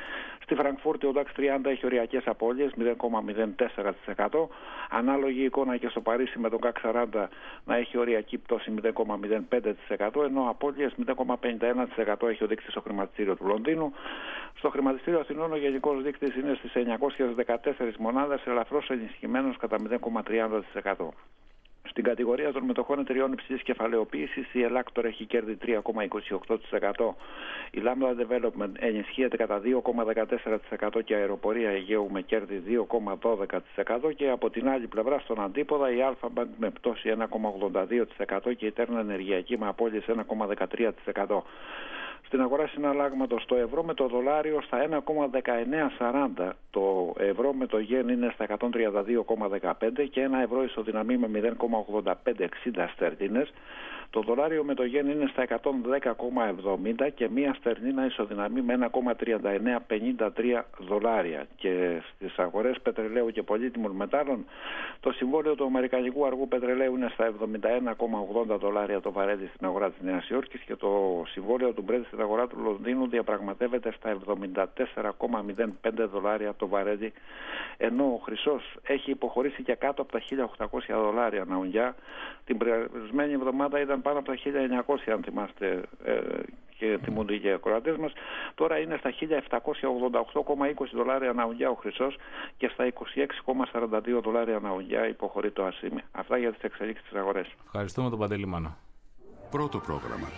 Στη Φραγκφούρτη ο νταξ τριάντα έχει οριακές απώλειες μηδέν κόμμα μηδέν τέσσερα τοις εκατό. Ανάλογη εικόνα και στο Παρίσι με τον κακ σαράντα να έχει οριακή πτώση μηδέν κόμμα μηδέν πέντε τοις εκατό, ενώ απώλειες μηδέν κόμμα πενήντα ένα τοις εκατό έχει ο δείκτης στο χρηματιστήριο του Λονδίνου. Στο χρηματιστήριο Αθηνών ο γενικός δείκτης είναι στις εννιακόσιες δεκατέσσερις μονάδες, ελαφρώς ενισχυμένος κατά μηδέν κόμμα τριάντα τοις εκατό. Στην κατηγορία των μετοχών εταιριών υψηλής κεφαλαιοποίησης, η Ελάκτορ έχει κέρδη τρία κόμμα είκοσι οκτώ τοις εκατό. Η Lambda Development ενισχύεται κατά δύο κόμμα δεκατέσσερα τοις εκατό και η Αεροπορία Αιγαίου με κέρδη δύο κόμμα δώδεκα τοις εκατό. Και από την άλλη πλευρά, στον αντίποδα, η Alpha Bank με πτώση ένα κόμμα ογδόντα δύο τοις εκατό και η Terna Ενεργειακή με απώλειες ένα κόμμα δεκατρία τοις εκατό. Στην αγορά συναλλάγματος το ευρώ με το δολάριο στα ένα κόμμα δεκαεννέα σαράντα, το ευρώ με το γεν είναι στα εκατόν τριάντα δύο κόμμα δεκαπέντε και ένα ευρώ ισοδυναμεί με μηδέν κόμμα ογδόντα πέντε εξήντα στερλίνες. Το δολάριο με το γεν είναι στα εκατόν δέκα κόμμα εβδομήντα και μία στερλίνα ισοδυναμεί με ένα κόμμα τριάντα εννέα πενήντα τρία δολάρια. Και στις αγορές πετρελαίου και πολύτιμων μετάλλων, το συμβόλαιο του αμερικανικού αργού πετρελαίου είναι στα εβδομήντα ένα κόμμα ογδόντα δολάρια το βαρέλι στην αγορά της Νέας Υόρκης και το συμβόλαιο του Brent στην αγορά του Λονδίνου διαπραγματεύεται στα εβδομήντα τέσσερα κόμμα μηδέν πέντε δολάρια το βαρέλι, ενώ ο χρυσός έχει υποχωρήσει και κάτω από τα χίλια οκτακόσια δολάρια ανά ουνιά. Την περασμένη εβδομάδα ήταν πάνω από τα χίλια εννιακόσια, αν θυμάστε, ε, και θυμούνται και οι ακροατές μας. Τώρα είναι στα χίλια επτακόσια ογδόντα οκτώ κόμμα είκοσι δολάρια ανά ουνιά ο χρυσός και στα είκοσι έξι κόμμα σαράντα δύο δολάρια ανά ουνιά υποχωρεί το ασίμι. Αυτά για τις εξελίξεις της αγορές. Ευχαριστούμε τον Παντελή Μάνα. Πρώτο πρόγραμμα.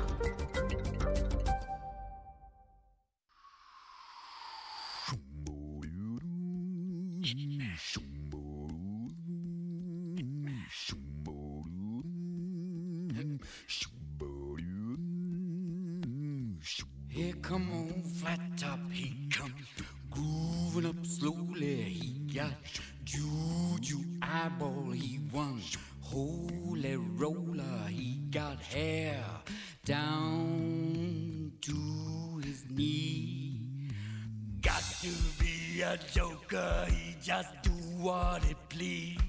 Here come on flat top, he comes grooving up slowly. He got juju eyeball, he won holy roller. He got hair down to his knee. Got to be a joker, he just do what he please.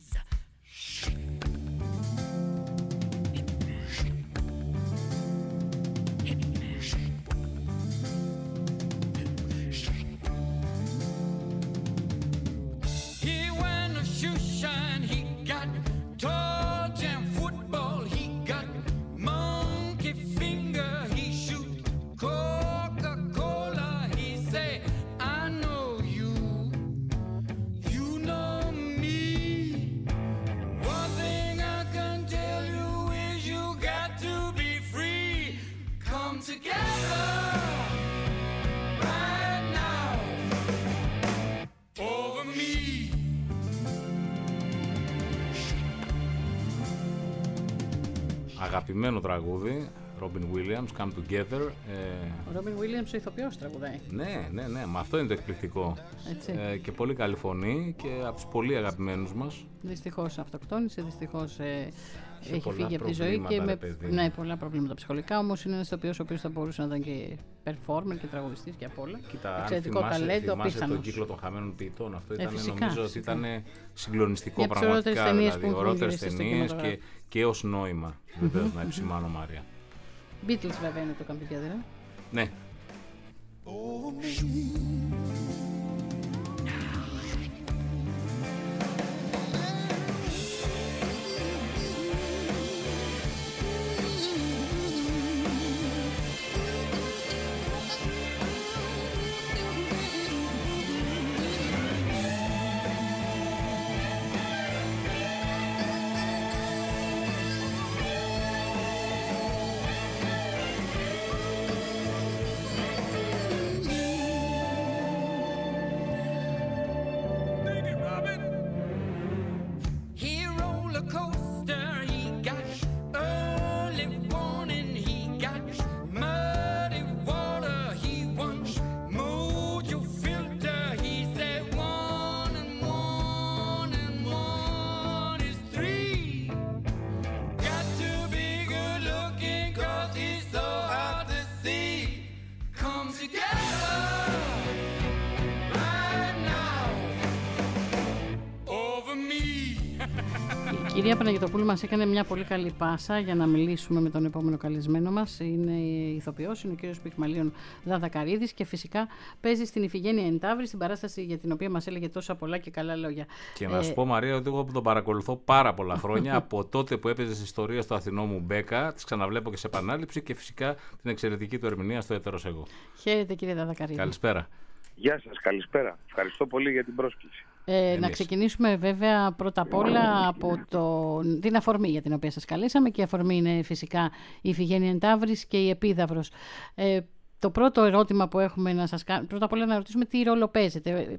Αγαπημένο τραγούδι, Robin Williams, Come Together. Ε... Ο Robin Williams ο ηθοποιός τραγουδάει. Ναι, ναι, ναι, μα αυτό είναι το εκπληκτικό. Ε, και πολύ καλή φωνή και από τους πολύ αγαπημένους μας. Δυστυχώς αυτοκτόνησε, δυστυχώς ε, έχει φύγει από τη ζωή και με ναι, πολλά προβλήματα ψυχολογικά. Όμως είναι ένας ηθοποιός ο οποίος θα μπορούσε να ήταν και performer και τραγουδιστής και απ' όλα. Κοίτα, εξαιρετικό ταλέντο, απίθανος. Τον κύκλο των χαμένων ποιητών, αυτό ήταν, ε, φυσικά, νομίζω φυσικά. ότι ήταν συγκλονιστικό για πραγματικά. Δηλαδή, ωραιότερες ταινίες και, και ως νόημα. Βεβαίως, να επισημάνω, Μάρια. Beatles βέβαια είναι το Come Together. Ναι. κυρία Παναγιωτοπούλου μας έκανε μια πολύ καλή πάσα για να μιλήσουμε με τον επόμενο καλεσμένο μας. Είναι ηθοποιός, είναι ο κύριος Πυγμαλίων Δαδακαρίδης και φυσικά παίζει στην Ιφηγένεια εν Ταύρη, στην παράσταση για την οποία μας έλεγε τόσα πολλά και καλά λόγια. Και να σου ε... πω, Μαρία, ότι εγώ που τον παρακολουθώ πάρα πολλά χρόνια, από τότε που έπαιζε στις ιστορίες στο Αθηνό μου Μπέκα, τις ξαναβλέπω και σε επανάληψη και φυσικά την εξαιρετική του ερμηνεία στο Έτερος Εγώ. Χαίρετε, κύριε Δαδακαρίδη. Καλησπέρα. Γεια σας, καλησπέρα. Ευχαριστώ πολύ για την πρόσκληση. Ε, να ξεκινήσουμε βέβαια πρώτα απ' όλα από το, την αφορμή για την οποία σας καλέσαμε, και η αφορμή είναι φυσικά η Ιφηγένεια εν Ταύρης και η Επίδαυρος. Ε, το πρώτο ερώτημα που έχουμε να σας κάνουμε, πρώτα απ' όλα να ρωτήσουμε τι ρόλο παίζετε.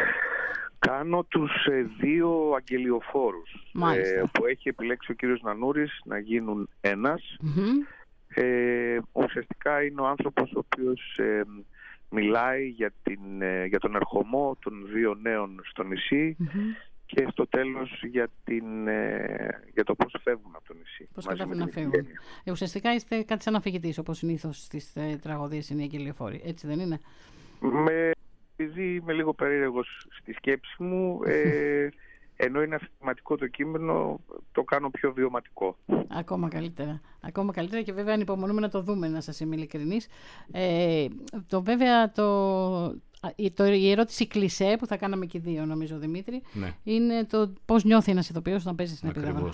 Κάνω τους ε, δύο αγγελιοφόρους ε, που έχει επιλέξει ο κύριος Νανούρης να γίνουν ένας. Mm-hmm. Ε, ουσιαστικά είναι ο άνθρωπος ο οποίος... Ε, μιλάει για, την, για τον ερχομό των δύο νέων στο νησί mm-hmm. και στο τέλος για, την, για το πώς φεύγουν από το νησί. Πώς κατάφεραν να φεύγουν. Ε, ουσιαστικά είστε κάτι σαν αφηγητής, όπως συνήθως στις ε, τραγωδίες είναι οι αγγελιοφόροι. Έτσι δεν είναι? Με, επειδή είμαι λίγο περίεργος στη σκέψη μου, ε, ενώ είναι αφηγηματικό το κείμενο, το κάνω πιο βιωματικό. Ακόμα καλύτερα. Ακόμα καλύτερα και βέβαια ανυπομονούμε να το δούμε, να σας είμαι ειλικρινής. Ε, το βέβαια, το, το, η ερώτηση κλισέ που θα κάναμε και δύο, νομίζω, Δημήτρη, ναι. είναι το πώς νιώθει ένας ηθοποιός όταν παίζει στην Επίδαυρο.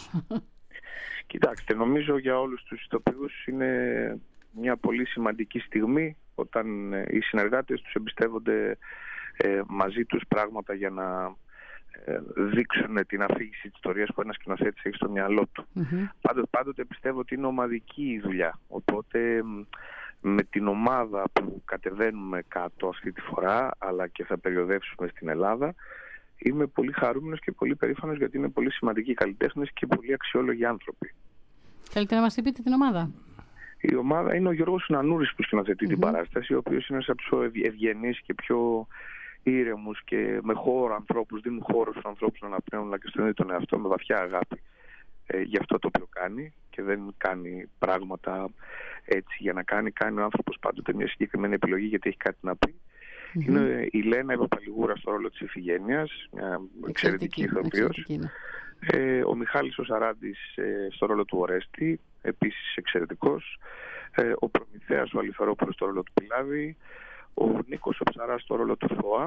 Κοιτάξτε, νομίζω για όλους τους ηθοποιούς είναι μια πολύ σημαντική στιγμή όταν οι συνεργάτες τους εμπιστεύονται ε, μαζί τους πράγματα για να δείξουν την αφήγηση της ιστορίας που ένας σκηνοθέτης έχει στο μυαλό του. Mm-hmm. Πάντοτε, πάντοτε πιστεύω ότι είναι ομαδική η δουλειά. Οπότε με την ομάδα που κατεβαίνουμε κάτω αυτή τη φορά, αλλά και θα περιοδεύσουμε στην Ελλάδα, είμαι πολύ χαρούμενος και πολύ περήφανος, γιατί είναι πολύ σημαντικοί καλλιτέχνες και πολύ αξιόλογοι άνθρωποι. Θέλετε να μας πείτε την ομάδα? Η ομάδα είναι ο Γιώργος Νανούρης που σκηνοθετεί mm-hmm. την παράσταση, ο οποίος είναι ένας από τους πιο ευγενείς και πιο ήρεμους και με χώρο ανθρώπους, δίνουν χώρο στους ανθρώπους να αναπνέουν, αλλά και στον ίδιο τον εαυτό με βαθιά αγάπη ε, για αυτό το οποίο κάνει, και δεν κάνει πράγματα έτσι για να κάνει. Κάνει ο άνθρωπος πάντοτε μια συγκεκριμένη επιλογή γιατί έχει κάτι να πει. Mm-hmm. Είναι η Λένα Παπαλιγούρα στο ρόλο της Ιφηγένειας, μια εξαιρετική ηθοποιός. Ε, ο Μιχάλης ο Σαράντης ε, στο ρόλο του Ορέστη, επίσης εξαιρετικός. Ε, ο Προμηθέας ο Αλιφερόπουλος στο ρόλο του Πιλάβη. Ο Νίκος ο Ψαράς στο ρόλο του Θωά,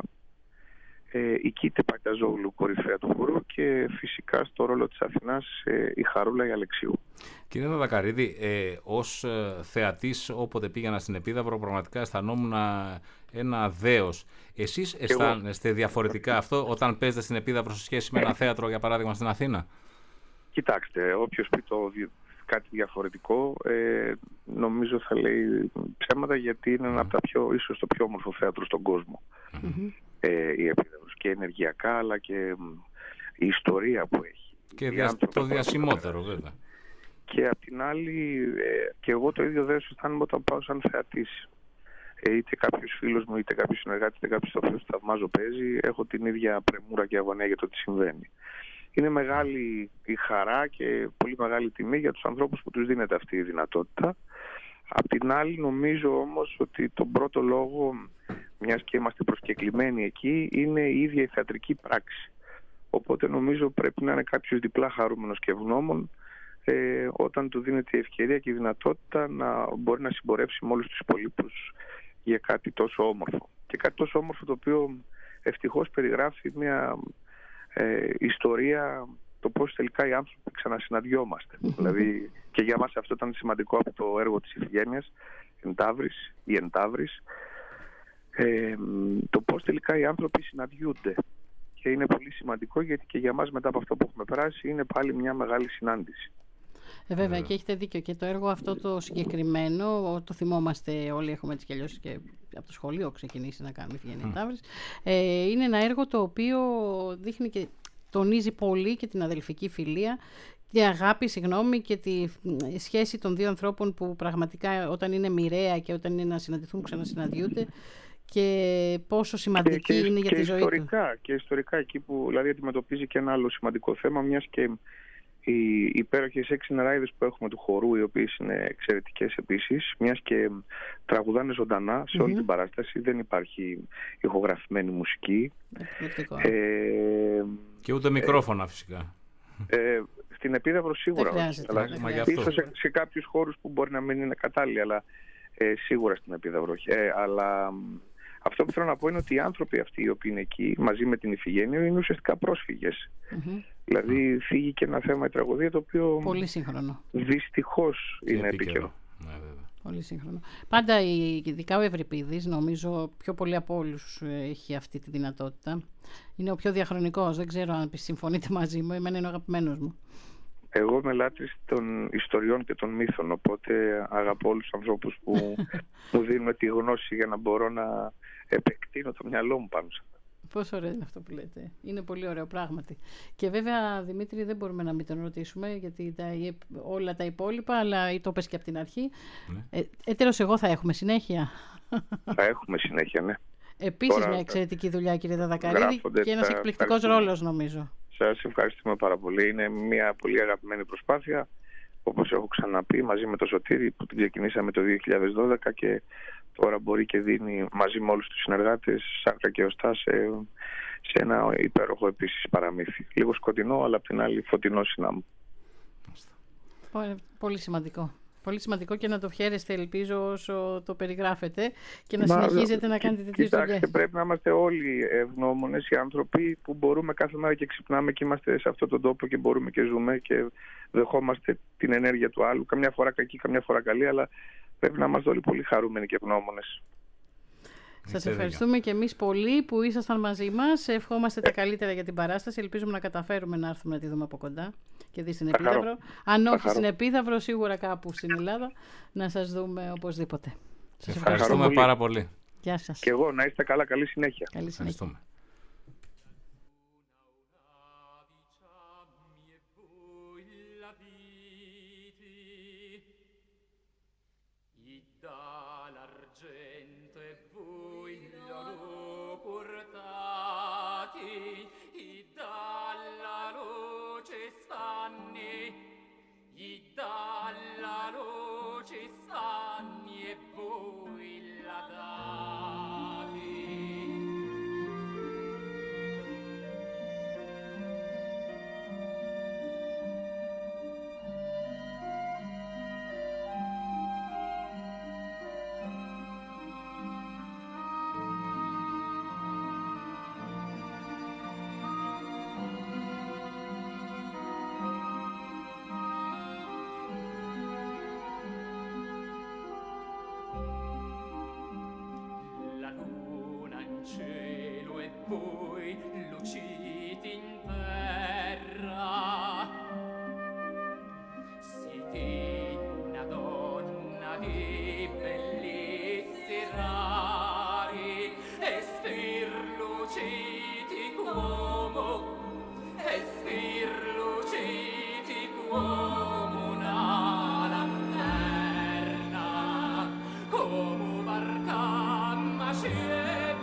ε, η Κίτη Πακιαζόγλου, κορυφαία του χορού, και φυσικά στο ρόλο της Αθηνάς ε, η Χαρούλα η Αλεξίου. Κύριε Δαδακαρίδη, ε, ως ε, θεατής όποτε πήγαινα στην Επίδαυρο πραγματικά αισθανόμουν ένα δέος. Εσείς αισθάνεστε διαφορετικά αυτό όταν παίζετε στην Επίδαυρο σε σχέση με ένα θέατρο, για παράδειγμα, στην Αθήνα? Κοιτάξτε, όποιος πει το κάτι διαφορετικό, ε, νομίζω θα λέει ψέματα, γιατί είναι ένα από τα πιο, ίσως το πιο όμορφο θέατρο στον κόσμο. Mm-hmm. Ε, η Επίδαυρος, και ενεργειακά, αλλά και η ιστορία που έχει. Και δια, το διασημότερο βέβαια. Και απ' την άλλη, ε, και εγώ το ίδιο δεν αισθάνομαι όταν πάω σαν θεατής. Ε, είτε κάποιος φίλος μου, είτε κάποιος συνεργάτης, είτε κάποιος οποίος θαυμάζω παίζει, έχω την ίδια πρεμούρα και αγωνία για το τι συμβαίνει. Είναι μεγάλη η χαρά και πολύ μεγάλη τιμή για τους ανθρώπους που τους δίνεται αυτή η δυνατότητα. Απ' την άλλη, νομίζω όμως ότι τον πρώτο λόγο, μιας και είμαστε προσκεκλημένοι εκεί, είναι η ίδια η θεατρική πράξη. Οπότε νομίζω πρέπει να είναι κάποιος διπλά χαρούμενος και ευγνώμων ε, όταν του δίνεται η ευκαιρία και η δυνατότητα να μπορεί να συμπορεύσει με όλους τους υπολείπους για κάτι τόσο όμορφο. Και κάτι τόσο όμορφο το οποίο ευτυχώς περιγράφει μια ε, ιστορία, το πώς τελικά οι άνθρωποι ξανασυναντιόμαστε. Δηλαδή και για μας αυτό ήταν σημαντικό από το έργο της Ιφηγένειας εν Ταύρης ή εν Ταύρης, ε, το πώς τελικά οι άνθρωποι συναντιούνται. Και είναι πολύ σημαντικό, γιατί και για μας μετά από αυτό που έχουμε περάσει είναι πάλι μια μεγάλη συνάντηση. Ε, βέβαια, και έχετε δίκιο. Και το έργο αυτό το συγκεκριμένο, το θυμόμαστε όλοι, έχουμε έτσι κι αλλιώς και από το σχολείο ξεκινήσει να κάνουμε Ιφηγένεια εν Ταύρης. Ε, είναι ένα έργο το οποίο δείχνει και τονίζει πολύ και την αδελφική φιλία, τη αγάπη, συγγνώμη, και τη σχέση των δύο ανθρώπων που πραγματικά όταν είναι μοιραία και όταν είναι να συναντηθούν ξανασυναντιούνται, και πόσο σημαντική και, και, είναι για και τη ζωή ιστορικά, του. Και ιστορικά εκεί που δηλαδή αντιμετωπίζει και ένα άλλο σημαντικό θέμα, μιας και οι υπέροχες έξι νεράιδες που έχουμε του χορού, οι οποίες είναι εξαιρετικές επίσης, μιας και τραγουδάνε ζωντανά σε όλη mm-hmm. την παράσταση, δεν υπάρχει ηχογραφημένη μουσική. Ε, και ούτε μικρόφωνα φυσικά. Ε, στην Επίδαυρο σίγουρα όχι. Αλλά ίσως σε, σε κάποιους χώρους που μπορεί να μην είναι κατάλληλοι, αλλά ε, σίγουρα στην Επίδαυρο όχι. Ε, αλλά αυτό που θέλω να πω είναι ότι οι άνθρωποι αυτοί οι οποίοι είναι εκεί μαζί με την Ιφηγένεια είναι ουσιαστικά πρόσφυγες. Mm-hmm. Δηλαδή φύγει και ένα θέμα η τραγωδία το οποίο πολύ σύγχρονο. Δυστυχώς είναι επίκαιρο. Ναι, πολύ σύγχρονο. Πάντα ειδικά ο Ευρυπίδης, νομίζω πιο πολύ από όλους έχει αυτή τη δυνατότητα. Είναι ο πιο διαχρονικός. Δεν ξέρω αν συμφωνείτε μαζί μου. Εμένα είναι ο αγαπημένος μου. Εγώ είμαι λάτρης των ιστοριών και των μύθων, οπότε αγαπώ όλους τους ανθρώπους που μου δίνουν τη γνώση για να μπορώ να επεκτείνω το μυαλό μου πάνω σε αυτό. Πόσο ωραίο είναι αυτό που λέτε. Είναι πολύ ωραίο πράγματι. Και βέβαια, Δημήτρη, δεν μπορούμε να μην τον ρωτήσουμε, γιατί τα, όλα τα υπόλοιπα, αλλά το πες και από την αρχή. Ναι. Ε, έτερος εγώ θα έχουμε συνέχεια. Θα έχουμε συνέχεια, ναι. Επίσης τώρα, μια εξαιρετική δουλειά, κύριε Δαδακαρίδη, και ένας εκπληκτικός ρόλος, νομίζω. Σας ευχαριστούμε πάρα πολύ. Είναι μια πολύ αγαπημένη προσπάθεια, όπως έχω ξαναπεί, μαζί με το Σωτήρη που την ξεκινήσαμε το δύο χιλιάδες δώδεκα και τώρα μπορεί και δίνει μαζί με όλους τους συνεργάτες σάρκα και οστά σε, σε ένα υπέροχο επίσης παραμύθι. Λίγο σκοτεινό, αλλά απ' την άλλη φωτεινό συνάμου. Πολύ σημαντικό. Πολύ σημαντικό και να το χαίρεστε, ελπίζω, όσο το περιγράφετε και να Μα, συνεχίζετε να κάνετε τέτοιες δουλειές. Κοιτάξτε, πρέπει να είμαστε όλοι ευγνώμονες οι άνθρωποι που μπορούμε κάθε μέρα και ξυπνάμε και είμαστε σε αυτόν τον τόπο και μπορούμε και ζούμε και δεχόμαστε την ενέργεια του άλλου. Καμιά φορά κακή, καμιά φορά καλή, αλλά πρέπει να είμαστε όλοι πολύ χαρούμενοι και ευγνώμονες. Σας ευχαριστούμε και εμείς πολύ που ήσασταν μαζί μας. Ευχόμαστε τα καλύτερα για την παράσταση. Ελπίζουμε να καταφέρουμε να έρθουμε να τη δούμε από κοντά και δει στην Επίδαυρο. Αν όχι στην Επίδαυρο, σίγουρα κάπου στην Ελλάδα να σας δούμε οπωσδήποτε. Σας ευχαριστούμε πολύ. πάρα πολύ. Γεια σας. Και εγώ, να είστε καλά, καλή συνέχεια. Καλή συνέχεια. Dalla luce stagni e voi la date. Cielo e voi luciti in terra, siete una donna di bellezze rari e stirluciti come, e stirluciti come una lanterna, come barca maciera.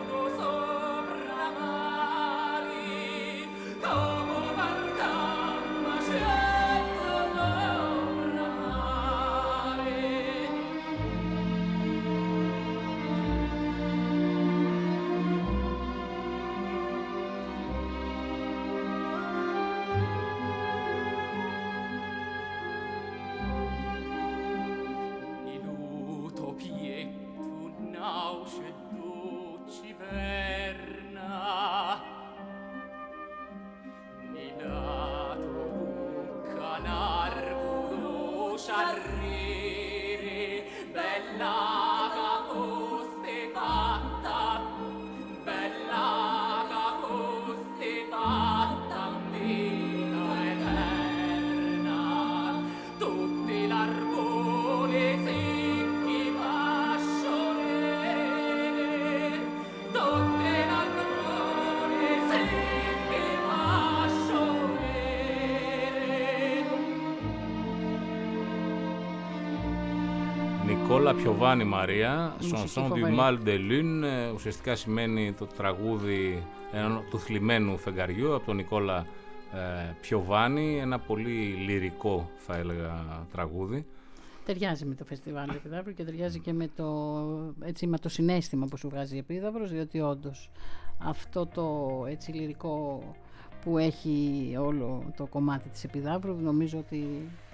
Νικόλα Πιοβάνη Μαρία, Chanson du Mal de Lune, ουσιαστικά σημαίνει το τραγούδι του θλιμμένου φεγγαριού από τον Νικόλα ε, Πιοβάνη, ένα πολύ λυρικό θα έλεγα τραγούδι. Ταιριάζει με το φεστιβάλ Επίδαυρο και ταιριάζει και με το, έτσι, με το συναίσθημα που σου βγάζει η Επίδαυρος, διότι όντως αυτό το έτσι λυρικό που έχει όλο το κομμάτι της Επιδαύρου. Νομίζω ότι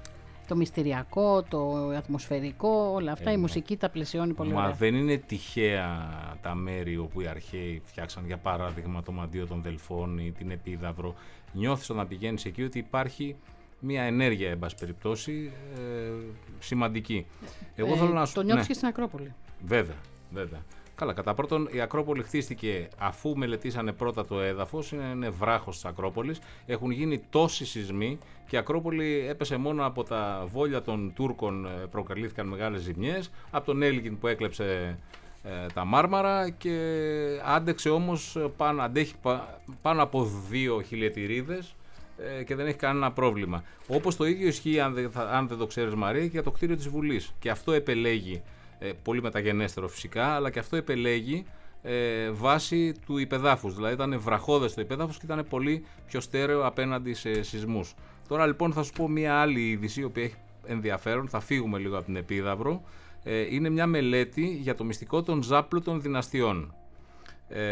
το μυστηριακό, το ατμοσφαιρικό, όλα αυτά, ε, η μουσική τα πλαισιώνει πολύ ωραία. Μα δεν είναι τυχαία τα μέρη όπου οι αρχαίοι φτιάξαν, για παράδειγμα, το μαντίο των Δελφών ή την Επίδαυρο. Νιώθεις όταν πηγαίνεις εκεί ότι υπάρχει μια ενέργεια, εν πάση περιπτώσει, ε, σημαντική. Εγώ ε, θέλω να σου... Το νιώθεις ναι. και στην Ακρόπολη. Βέβαια, βέβαια. Καλά, κατά πρώτον, η Ακρόπολη χτίστηκε αφού μελετήσανε πρώτα το έδαφος, είναι, είναι βράχος της Ακρόπολης. Έχουν γίνει τόσοι σεισμοί και η Ακρόπολη έπεσε μόνο από τα βόλια των Τούρκων, προκαλήθηκαν μεγάλες ζημιές, από τον Έλγιν που έκλεψε ε, τα Μάρμαρα και άντεξε όμως, πάνω, αντέχει πάνω από δύο χιλιετηρίδες ε, και δεν έχει κανένα πρόβλημα. Όπως το ίδιο ισχύει, αν δεν, αν δεν το ξέρεις Μαρία, και για το κτίριο της Βουλής. Και αυτό επελέγει. Ε, πολύ μεταγενέστερο φυσικά, αλλά και αυτό επελέγει ε, βάσει του υπεδάφους. Δηλαδή ήταν βραχώδες το υπεδάφος και ήταν πολύ πιο στέρεο απέναντι σε σεισμούς. Τώρα λοιπόν θα σου πω μια άλλη είδηση, η οποία έχει ενδιαφέρον, θα φύγουμε λίγο από την Επίδαυρο. Ε, είναι μια μελέτη για το μυστικό των ζάπλωτων δυναστιών. Ε,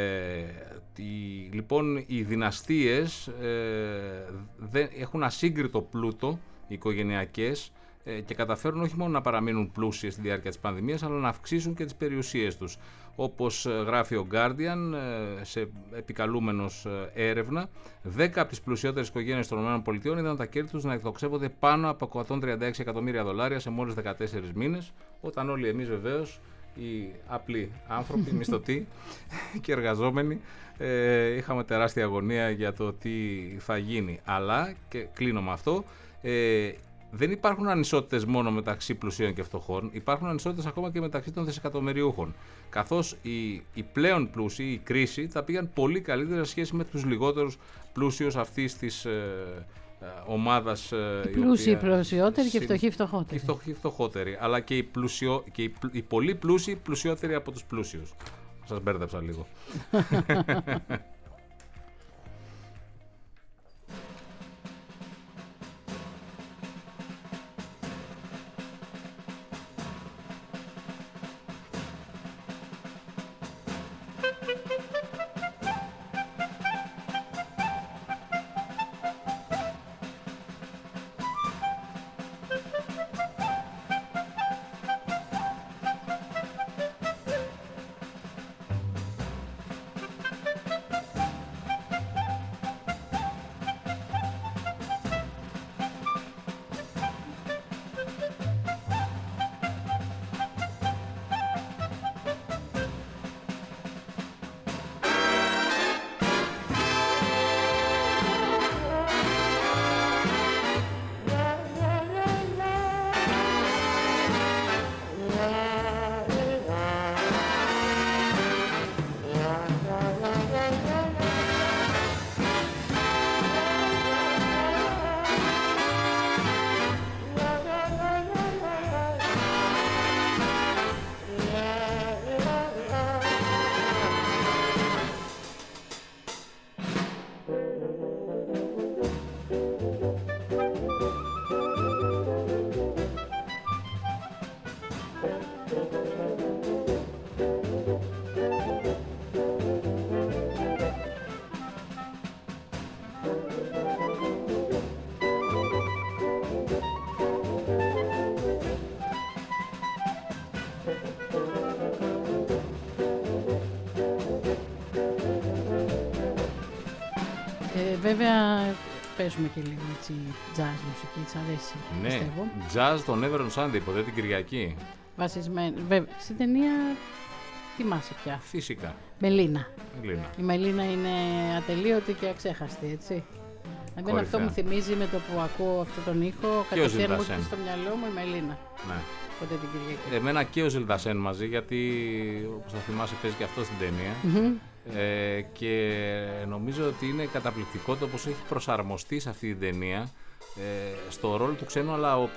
τη, λοιπόν, οι δυναστείες ε, δεν, έχουν ασύγκριτο πλούτο, οικογενειακές, και καταφέρουν όχι μόνο να παραμείνουν πλούσιες στη διάρκεια της πανδημίας, αλλά να αυξήσουν και τις περιουσίες τους. Όπως γράφει ο Guardian, σε επικαλούμενος έρευνα, δέκα από τις πλουσιότερες οικογένειες των ΗΠΑ είδαν τα κέρδη τους να εκτοξεύονται πάνω από εκατόν τριάντα έξι εκατομμύρια δολάρια σε μόλις δεκατέσσερις μήνες, όταν όλοι εμείς βεβαίως, οι απλοί άνθρωποι, μισθωτοί και εργαζόμενοι, ε, είχαμε τεράστια αγωνία για το τι θα γίνει. Αλλά, και κλείνω με αυτό, ε, δεν υπάρχουν ανισότητες μόνο μεταξύ πλουσίων και φτωχών, υπάρχουν ανισότητες ακόμα και μεταξύ των δισεκατομμυριούχων. Καθώς οι, οι πλέον πλούσιοι, η κρίση, θα πήγαν πολύ καλύτερα σε σχέση με τους λιγότερους πλούσιους αυτής της ε, ε, ομάδας. Ε, οι πλούσιοι πλουσιότεροι και οι φτωχοί φτωχότεροι. Οι φτωχοί φτωχότεροι, αλλά και οι, πλουσιο, και οι, οι πολύ πλούσιοι πλουσιότεροι από τους πλούσιους. Σας μπέρδεψα λίγο. Βέβαια, παίζουμε και λίγο έτσι jazz μουσική, της αρέσει, ναι, πιστεύω. Jazz τον Never on Sunday, ποτέ την Κυριακή. Βασισμένο, βέβαια, στην ταινία, θυμάσαι πια. Φυσικά. Μελίνα. Μελίνα. Η Μελίνα είναι ατελείωτη και αξέχαστη, έτσι. Εμένα αυτό μου θυμίζει με το που ακούω αυτόν τον ήχο, κατευθείαν μου έρχεται στο μυαλό μου η Μελίνα. Ναι. Ποτέ την Κυριακή. Εμένα και ο Ζιλντασέν μαζί, γιατί όπως θα θυμάσαι παίζει και αυτό στην ταινία. Mm-hmm. Ε, και νομίζω ότι είναι καταπληκτικό το πώς έχει προσαρμοστεί σε αυτή την ταινία, ε, στο ρόλο του ξένου, αλλά ο οποίος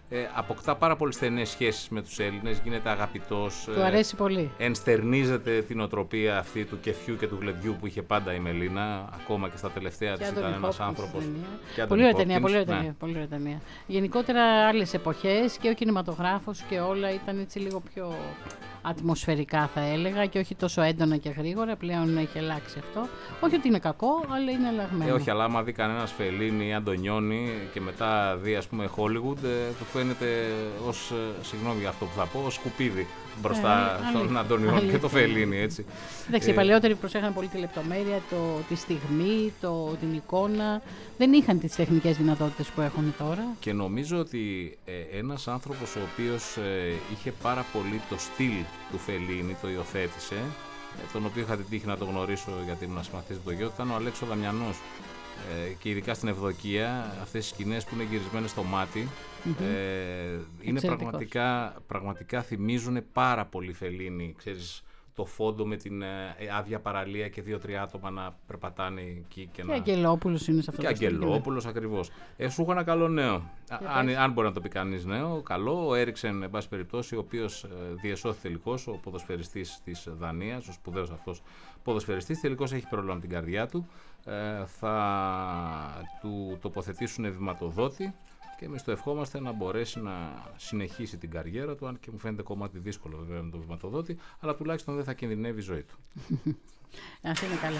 Ε, αποκτά πάρα πολύ στενές σχέσεις με τους Έλληνες, γίνεται αγαπητός. Του αρέσει ε, πολύ. Ενστερνίζεται την οτροπία αυτή του κεφιού και του γλεντιού που είχε πάντα η Μελίνα, ακόμα και στα τελευταία της ήταν ένας άνθρωπος. Πολύ ωραία ταινία, πολύ ωραία ταινία, πολύ ωραία ταινία. Γενικότερα άλλες εποχές και ο κινηματογράφος και όλα ήταν έτσι λίγο πιο ατμοσφαιρικά θα έλεγα και όχι τόσο έντονα και γρήγορα, πλέον έχει αλλάξει αυτό. Όχι ότι είναι κακό, αλλά είναι αλλαγμένο. Ε, όχι, αλλά άμα δει κανένας Φελίνη ή Αντωνιόνι και μετά δει ας πούμε Hollywood, ε, του φαίνεται ως, ε, συγγνώμη για αυτό που θα πω, ως σκουπίδι μπροστά ε, στον Αντωνιόνι και το Φελίνη, έτσι. Εντάξει, ε, οι παλαιότεροι προσέχαν πολύ τη λεπτομέρεια, το, τη στιγμή, το, την εικόνα. Δεν είχαν τις τεχνικές δυνατότητες που έχουν τώρα. Και νομίζω ότι ε, ένας άνθρωπος ο οποίος ε, είχε πάρα πολύ το στυλ του Φελίνη, το υιοθέτησε, ε, τον οποίο είχα την τύχη να το γνωρίσω γιατί ήμουν συμμαθής του γιο του, ήταν ο Αλέξο Δαμιανός. Ε, και ειδικά στην Ευδοκία, αυτές οι σκηνές που είναι γυρισμένες στο μάτι, mm-hmm. ε, είναι πραγματικά, πραγματικά θυμίζουν πάρα πολύ Φελίνη, ξέρεις, το φόντο με την ε, άδεια παραλία και δύο-τρία άτομα να περπατάνε εκεί. Και, και να... Αγγελόπουλος είναι σε αυτό και το στυλ. Και Αγγελόπουλος ακριβώς. Ε, σου έχω ένα καλό νέο. Αν, αν μπορεί να το πει κανείς νέο, καλό. Ο Έριξεν, εν πάση περιπτώσει, ο οποίος ε, διεσώθη τελικώς, ο ποδοσφαιριστής της Δανίας, ο σπουδαίος αυτός ποδοσφαιριστής, τελικώς έχει πρόβλημα με την καρδιά του. Ε, θα του τοποθετήσουν βηματοδότη. Και εμείς το ευχόμαστε να μπορέσει να συνεχίσει την καριέρα του, αν και μου φαίνεται κομμάτι δύσκολο βέβαια με τον βηματοδότη, αλλά τουλάχιστον δεν θα κινδυνεύει η ζωή του. Ας είναι καλά.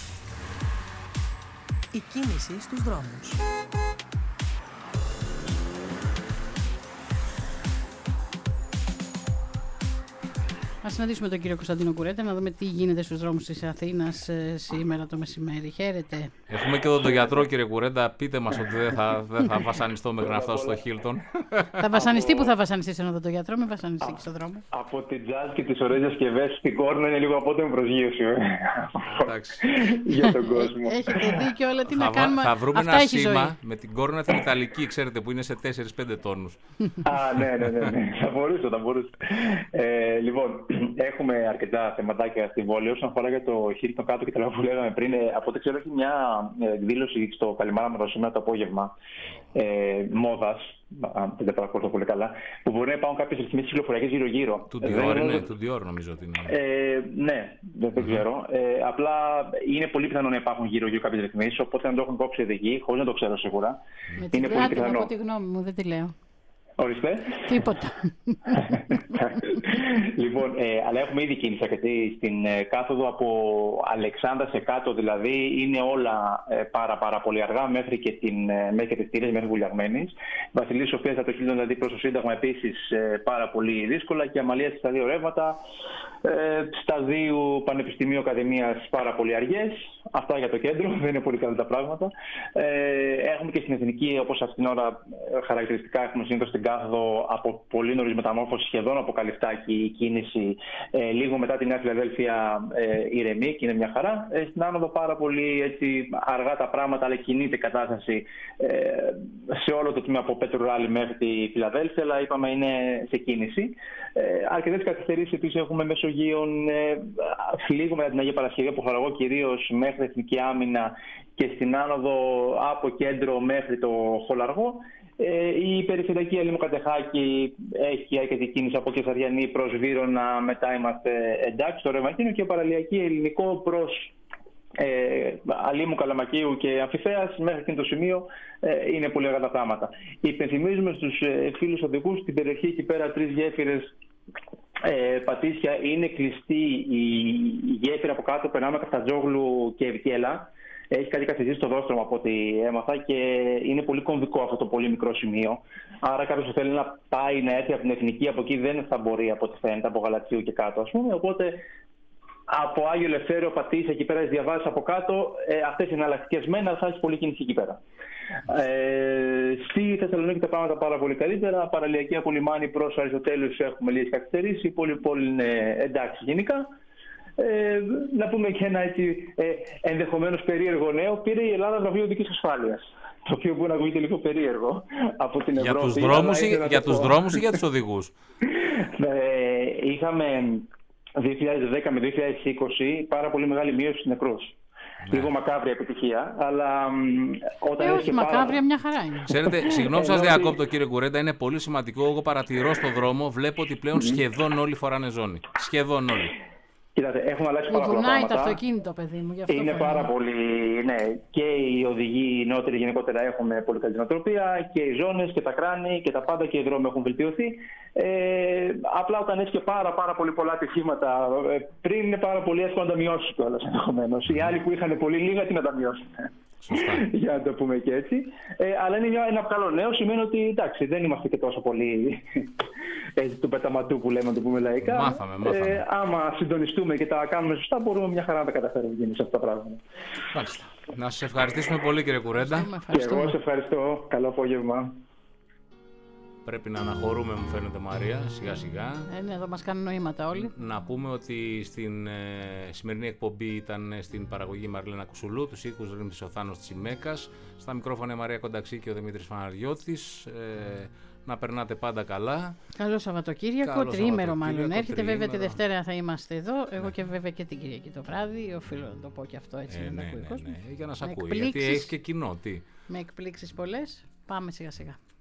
Η κίνηση στους δρόμους. Ας συναντήσουμε τον κύριο Κωνσταντίνο Κουρέτα να δούμε τι γίνεται στους δρόμους της Αθήνας ε, σήμερα το μεσημέρι. Χαίρετε. Έχουμε και εδώ τον γιατρό, κύριε Κουρέτα. Πείτε μας ότι δεν θα, δεν θα βασανιστώ μέχρι να φτάσω στο Χίλτον. Θα βασανιστεί, που θα βασανιστεί σε εδώ τον γιατρό, μην βασανιστεί και στον δρόμο. Από την τζάζ και τις ωραίες διασκευές στην Κόρνα είναι λίγο απότομη προσγείωση. Εντάξει. Για τον κόσμο. Έχετε δίκιο, αλλά τι να κάνουμε. Θα βρούμε Αυτά ένα έχει σήμα ζωή. με την Κόρνα την Ιταλική, ξέρετε, που είναι σε τέσσερα πέντε τόνους. Α, ναι, ναι, ναι, ναι. Θα μπορούσε, θα μπορούσε. Ε, λοιπόν, έχουμε αρκετά θεματάκια στη Βόλη. Όσον αφορά για το Χίλτον κάτω και τα λόγια που λέγαμε πριν, ε, από ό,τι ξέρω, έχει μια εκδήλωση στο Καλιμάρα με το σήμερα το απόγευμα ε, μόδας, αν δεν παρακολουθώ πολύ καλά, που μπορεί να υπάρχουν κάποιες ρυθμίσεις κυκλοφοριακές γύρω-γύρω. Του Dior, είναι, του Dior νομίζω ότι είναι. Ε, ναι, δεν, δεν ξέρω. Ε, απλά είναι πολύ πιθανό να υπάρχουν γύρω-γύρω κάποιες ρυθμίσεις, οπότε να το έχουν υπόψη οδηγοί, χωρίς να το ξέρω σίγουρα. Με την πλάτη να πω τη γνώμη μου, δεν τη λέω. Ορίστε. Τίποτα. Λοιπόν, ε, αλλά έχουμε ήδη κίνηση αρκετή στην ε, κάθοδο από Αλεξάνδρα σε κάτω, δηλαδή είναι όλα ε, πάρα, πάρα πολύ αργά μέχρι και, την, ε, μέχρι και τις Τήρες, μέχρι Βουλιαγμένης. Βασιλής Σοφίας από το Χίλτον, δηλαδή προς το Σύνταγμα, επίσης ε, πάρα πολύ δύσκολα, και Αμαλίας στα δύο ρεύματα. Ε, Σταδίου Πανεπιστημίου Ακαδημίας πάρα πολύ αργές. Αυτά για το κέντρο, δεν είναι πολύ καλά τα πράγματα. Ε, έχουμε και στην Εθνική, όπως αυτήν την ώρα χαρακτηριστικά έχουμε συνήθως στην κάθοδο από πολύ νωρίς μεταμόρφωση, σχεδόν από Καλυφτάκι η κίνηση, ε, λίγο μετά τη Νέα Φιλαδέλφια ε, ηρεμεί και είναι μια χαρά. Ε, στην άνοδο πάρα πολύ έτσι, αργά τα πράγματα, αλλά κινείται η κατάσταση ε, σε όλο το τμήμα από Πέτρο Ράλι μέχρι τη Φιλαδέλφια, αλλά είπαμε είναι σε κίνηση. Ε, αρκετές καθυστερήσεις επίσης έχουμε Μεσογείων, ε, λίγο μετά την Αγία Παρασκευή από Χαραγό κυρίως μέχρι Εθνική Άμυνα και στην άνοδο από κέντρο μέχρι το Χολαργό. Ε, η περιφερειακή Ελλήνου Κατεχάκη έχει αρκετή κίνηση από Κεσαριανή προς Βύρωνα, μετά είμαστε εντάξει στο Ρεμακίνο, και παραλιακή ελληνικό προς ε, Αλήμου, Καλαμακίου και Αμφιθέας μέχρι εκείνο το σημείο ε, είναι πολύ αργά τα πράγματα. Υπενθυμίζουμε στους ε, φίλους οδηγούς στην περιοχή εκεί πέρα τρεις γέφυρες ε, Πατήσια, είναι κλειστή η, η γέφυρα από κάτω, περνάμε Καφτατζόγλου και Ευκέλα. Έχει κάτι καθιστήσει στο δόστρωμα από ό,τι έμαθα και είναι πολύ κομβικό αυτό το πολύ μικρό σημείο. Άρα κάποιος που θέλει να πάει να έρθει από την Εθνική, από εκεί δεν θα μπορεί από ό,τι φαίνεται, από Γαλατσίου και κάτω ας πούμε. Οπότε από Άγιο Ελευθέριο, Πατήσια, εκεί πέρα τις διαβάσεις από κάτω, ε, αυτές είναι εναλλακτικές μένα, θα έχει πολύ κίνηση εκεί πέρα. Ε, στη Θεσσαλονίκη τα πράγματα πάρα πολύ καλύτερα. Παραλιακή από Λιμάνι προς Αριστοτέλους έχουμε λίγες καθυστερήσεις. Η πόλη, πόλη είναι εντάξει γενικά. Ε, να πούμε και ένα έτσι ε, ενδεχομένως περίεργο νέο. Πήρε η Ελλάδα βραβείο οδικής ασφάλειας, το οποίο μπορεί να ακούγεται λίγο περίεργο από την για Ευρώπη. Τους δρόμους ή, για τους δρόμους ή για τους οδηγούς? Ε, είχαμε δύο χιλιάδες δέκα με δύο χιλιάδες είκοσι πάρα πολύ μεγάλη μείωση στους νεκρούς. Λίγο μακάβρια επιτυχία, αλλά όταν ε, όχι, μακάβρια πάρα... μια χαρά είναι. Ξέρετε, συγγνώμη που σας διακόπτω κύριε Κουρέντα, είναι πολύ σημαντικό. Εγώ παρατηρώ στο δρόμο, βλέπω ότι πλέον σχεδόν όλοι φοράνε ζώνη. Σχεδόν όλοι. Κοιτάξτε, έχουν αλλάξει πάρα πολλά πράγματα. πράγματα. Το αυτοκίνητο, παιδί μου. Γι' αυτό είναι φοράμε. πάρα πολύ. Ναι, και οι οδηγοί, οι νεότεροι γενικότερα έχουν πολύ καλή νοοτροπία και οι ζώνες και τα κράνη και τα πάντα και οι δρόμοι έχουν βελτιωθεί. Ε, απλά όταν έχει και πάρα, πάρα πολύ πολλά ατυχήματα, πριν είναι πάρα πολύ εύκολο να τα μειώσει κιόλας ενδεχομένως. Οι άλλοι που είχαν πολύ λίγα, τι να τα μειώσουν. Για να το πούμε και έτσι. Ε, αλλά είναι ένα καλό νέο, σημαίνει ότι εντάξει, δεν είμαστε και τόσο πολύ έτσι, του πεταματού που λέμε, να το πούμε λαϊκά. Μάθαμε, μάθαμε. Ε, άμα συντονιστούμε και τα κάνουμε σωστά, μπορούμε μια χαρά να τα καταφέρουμε σε αυτά τα πράγματα. Μάλιστα. Να σας ευχαριστήσουμε πολύ κύριε Κουρέντα. Και εγώ σας ευχαριστώ. Καλό απόγευμα. Πρέπει να αναχωρούμε, μου φαίνεται, Μαρία, σιγά σιγά. Ε, ναι, εδώ μας κάνουν νοήματα όλοι. Να πούμε ότι στην ε, σημερινή εκπομπή ήταν στην παραγωγή Μαρλένα Κουσουλού, τους οίκους Ρήμτης ο Θάνος Τσιμέκας, στα μικρόφωνα η Μαρία Κονταξή και ο Δημήτρης Φαναριώτης. Ε, να περνάτε πάντα καλά. Καλό Σαββατοκύριακο, Καλό τριήμερο μάλλον έρχεται. τριήμερο. Βέβαια τη Δευτέρα θα είμαστε εδώ. Εγώ ναι. και βέβαια και την Κυριακή το βράδυ. Οφείλω να το πω και αυτό έτσι. Ε, να ναι, ακούει ναι, κόσμος. ναι, για να σε ακούει. Εκπλήξεις, γιατί έχει και κοινό. Τι. Με εκπλήξεις πολλές. Πάμε σιγά σιγά.